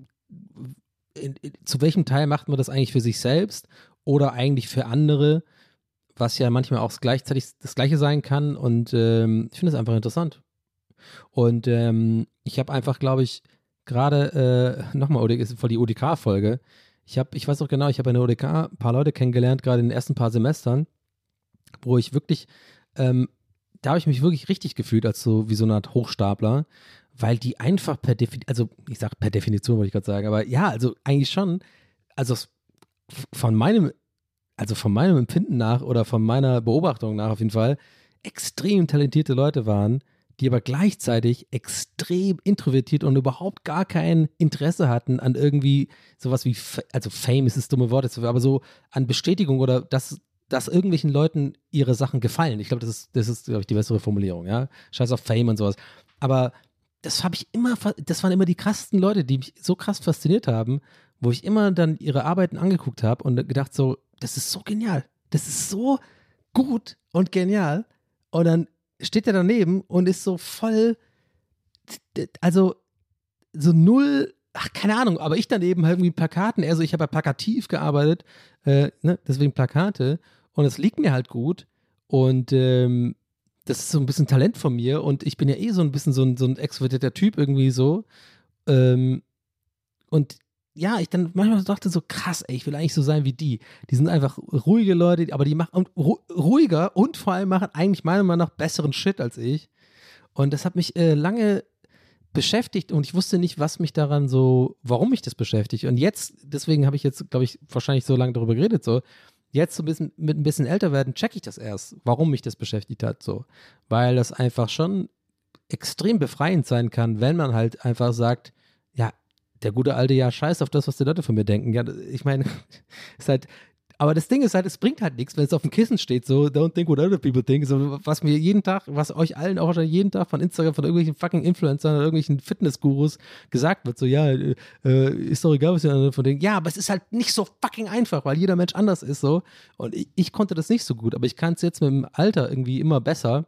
in, in, zu welchem Teil macht man das eigentlich für sich selbst oder eigentlich für andere, was ja manchmal auch gleichzeitig das Gleiche sein kann, und ähm, ich finde es einfach interessant. Und ähm, ich habe einfach, glaube ich, gerade, äh, nochmal, ist voll die O D K-Folge, ich habe, ich weiß auch genau, ich habe in der O D K ein paar Leute kennengelernt, gerade in den ersten paar Semestern, wo ich wirklich, ähm, da habe ich mich wirklich richtig gefühlt als so, wie so eine Art Hochstapler, weil die einfach per Definition, also ich sage per Definition, wollte ich gerade sagen, aber ja, also eigentlich schon, also von meinem, also von meinem Empfinden nach oder von meiner Beobachtung nach auf jeden Fall, extrem talentierte Leute waren, die aber gleichzeitig extrem introvertiert und überhaupt gar kein Interesse hatten an irgendwie sowas wie, also Fame ist das dumme Wort, aber so an Bestätigung oder dass, dass irgendwelchen Leuten ihre Sachen gefallen. Ich glaube, das ist, das ist, glaube ich, die bessere Formulierung, ja. Scheiß auf Fame und sowas. Aber das habe ich immer, das waren immer die krassesten Leute, die mich so krass fasziniert haben, wo ich immer dann ihre Arbeiten angeguckt habe und gedacht so, das ist so genial. Das ist so gut und genial. Und dann steht er daneben und ist so voll, also so null, ach, keine Ahnung, aber ich daneben halt irgendwie Plakaten, also ich habe ja plakativ gearbeitet, äh, ne, deswegen Plakate, und es liegt mir halt gut und ähm, das ist so ein bisschen Talent von mir und ich bin ja eh so ein bisschen so ein, so ein extrovertierter Typ irgendwie so, ähm, und ja, ich dann manchmal dachte so, krass, ey, ich will eigentlich so sein wie die. Die sind einfach ruhige Leute, aber die machen ru- ruhiger und vor allem machen eigentlich meiner Meinung nach besseren Shit als ich. Und das hat mich äh, lange beschäftigt und ich wusste nicht, was mich daran so, warum mich das beschäftigt. Und jetzt, deswegen habe ich jetzt, glaube ich, wahrscheinlich so lange darüber geredet, so, jetzt so ein bisschen, mit ein bisschen älter werden, checke ich das erst, warum mich das beschäftigt hat, so. Weil das einfach schon extrem befreiend sein kann, wenn man halt einfach sagt, ja, der gute alte, ja, scheiß auf das, was die Leute von mir denken. Ja, ich meine, ist halt, aber das Ding ist halt, es bringt halt nichts, wenn es auf dem Kissen steht, so, don't think what other people think, so, was mir jeden Tag, was euch allen auch wahrscheinlich jeden Tag von Instagram, von irgendwelchen fucking Influencern oder irgendwelchen Fitnessgurus gesagt wird, so, ja, äh, ist doch egal, was die anderen von denken. Ja, aber es ist halt nicht so fucking einfach, weil jeder Mensch anders ist, so. Und ich, ich konnte das nicht so gut, aber ich kann es jetzt mit dem Alter irgendwie immer besser.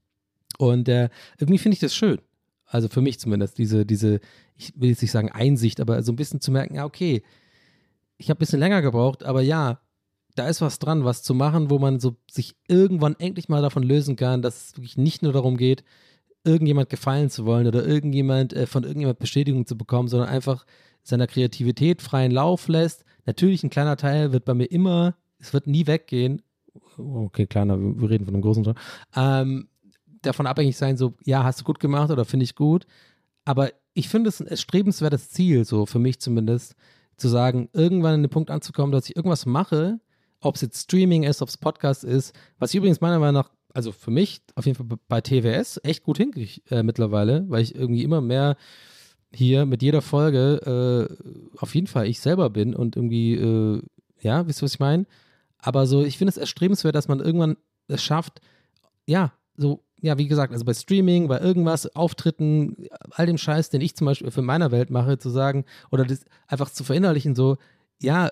Und äh, irgendwie finde ich das schön. Also für mich zumindest, diese, diese, ich will jetzt nicht sagen Einsicht, aber so ein bisschen zu merken, ja, okay, ich habe ein bisschen länger gebraucht, aber ja, da ist was dran, was zu machen, wo man so sich irgendwann endlich mal davon lösen kann, dass es wirklich nicht nur darum geht, irgendjemand gefallen zu wollen oder irgendjemand äh, von irgendjemand Bestätigung zu bekommen, sondern einfach seiner Kreativität freien Lauf lässt. Natürlich ein kleiner Teil wird bei mir immer, es wird nie weggehen, okay, kleiner, wir reden von einem großen Teil, ähm, davon abhängig sein, so, ja, hast du gut gemacht oder finde ich gut, aber ich finde es ein erstrebenswertes Ziel, so für mich zumindest, zu sagen, irgendwann an den Punkt anzukommen, dass ich irgendwas mache, ob es jetzt Streaming ist, ob es Podcast ist, was ich übrigens meiner Meinung nach, also für mich auf jeden Fall bei T W S echt gut hinkriege äh, mittlerweile, weil ich irgendwie immer mehr hier mit jeder Folge äh, auf jeden Fall ich selber bin und irgendwie, äh, ja, wisst ihr, was ich meine? Aber so, ich finde es erstrebenswert, dass man irgendwann es schafft, ja, so, ja, wie gesagt, also bei Streaming, bei irgendwas, Auftritten, all dem Scheiß, den ich zum Beispiel für meiner Welt mache, zu sagen, oder das einfach zu verinnerlichen, so, ja,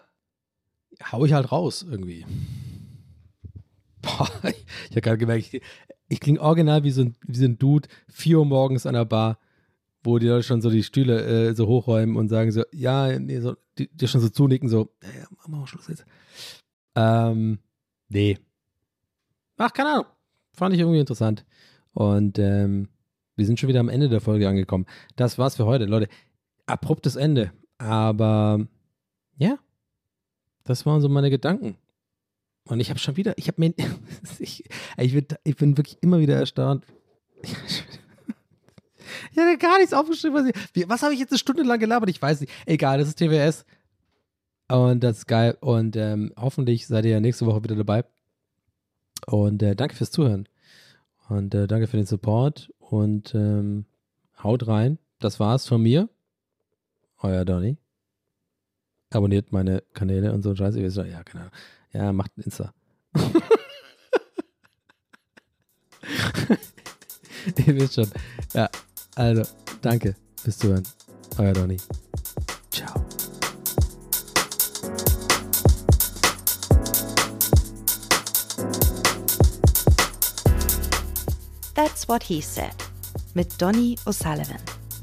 hau ich halt raus irgendwie. Boah, ich, ich habe gerade gemerkt, ich, ich klinge original wie so, ein, wie so ein Dude, vier Uhr morgens an der Bar, wo die Leute schon so die Stühle äh, so hochräumen und sagen so, ja, nee, so, die, die schon so zunicken, so, ja, ja, machen wir Schluss jetzt. Ähm, nee. Ach, keine Ahnung. Fand ich irgendwie interessant. Und ähm, wir sind schon wieder am Ende der Folge angekommen. Das war's für heute, Leute. Abruptes Ende. Aber ja, das waren so meine Gedanken. Und ich habe schon wieder, ich habe mir, ich, ich, bin, ich bin wirklich immer wieder erstaunt. Ich hatte gar nichts aufgeschrieben. Was, ich, was habe ich jetzt eine Stunde lang gelabert? Ich weiß nicht. Egal, das ist T W S. Und das ist geil. Und ähm, hoffentlich seid ihr ja nächste Woche wieder dabei. Und äh, danke fürs Zuhören. Und äh, danke für den Support. Und ähm, haut rein. Das war's von mir. Euer Donny. Abonniert meine Kanäle und so ein Scheiß. Ihr wisst schon, ja, keine Ahnung. Ja, macht ein Insta. Ihr wisst schon. Ja, also, danke fürs Zuhören. Euer Donny. Ciao. That's What He Said mit Donny O'Sullivan.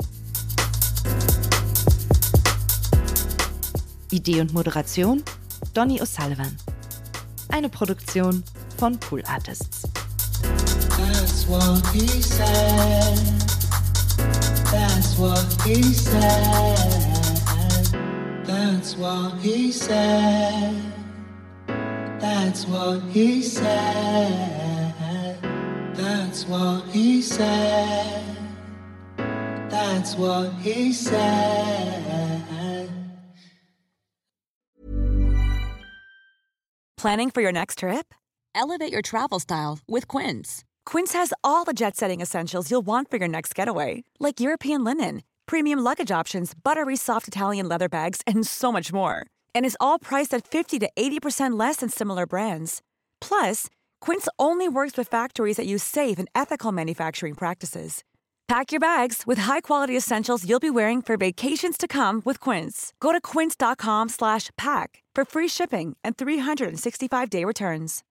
Idee und Moderation Donny O'Sullivan. Eine Produktion von Pool Artists. That's what he said. That's what he said. That's what he said. That's what he said. That's what he said. That's what he said. Planning for your next trip? Elevate your travel style with Quince. Quince has all the jet-setting essentials you'll want for your next getaway, like European linen, premium luggage options, buttery soft Italian leather bags, and so much more. And is all priced at fifty to eighty percent less than similar brands. Plus, Quince only works with factories that use safe and ethical manufacturing practices. Pack your bags with high-quality essentials you'll be wearing for vacations to come with Quince. Go to quince.com slash pack for free shipping and three sixty-five day returns.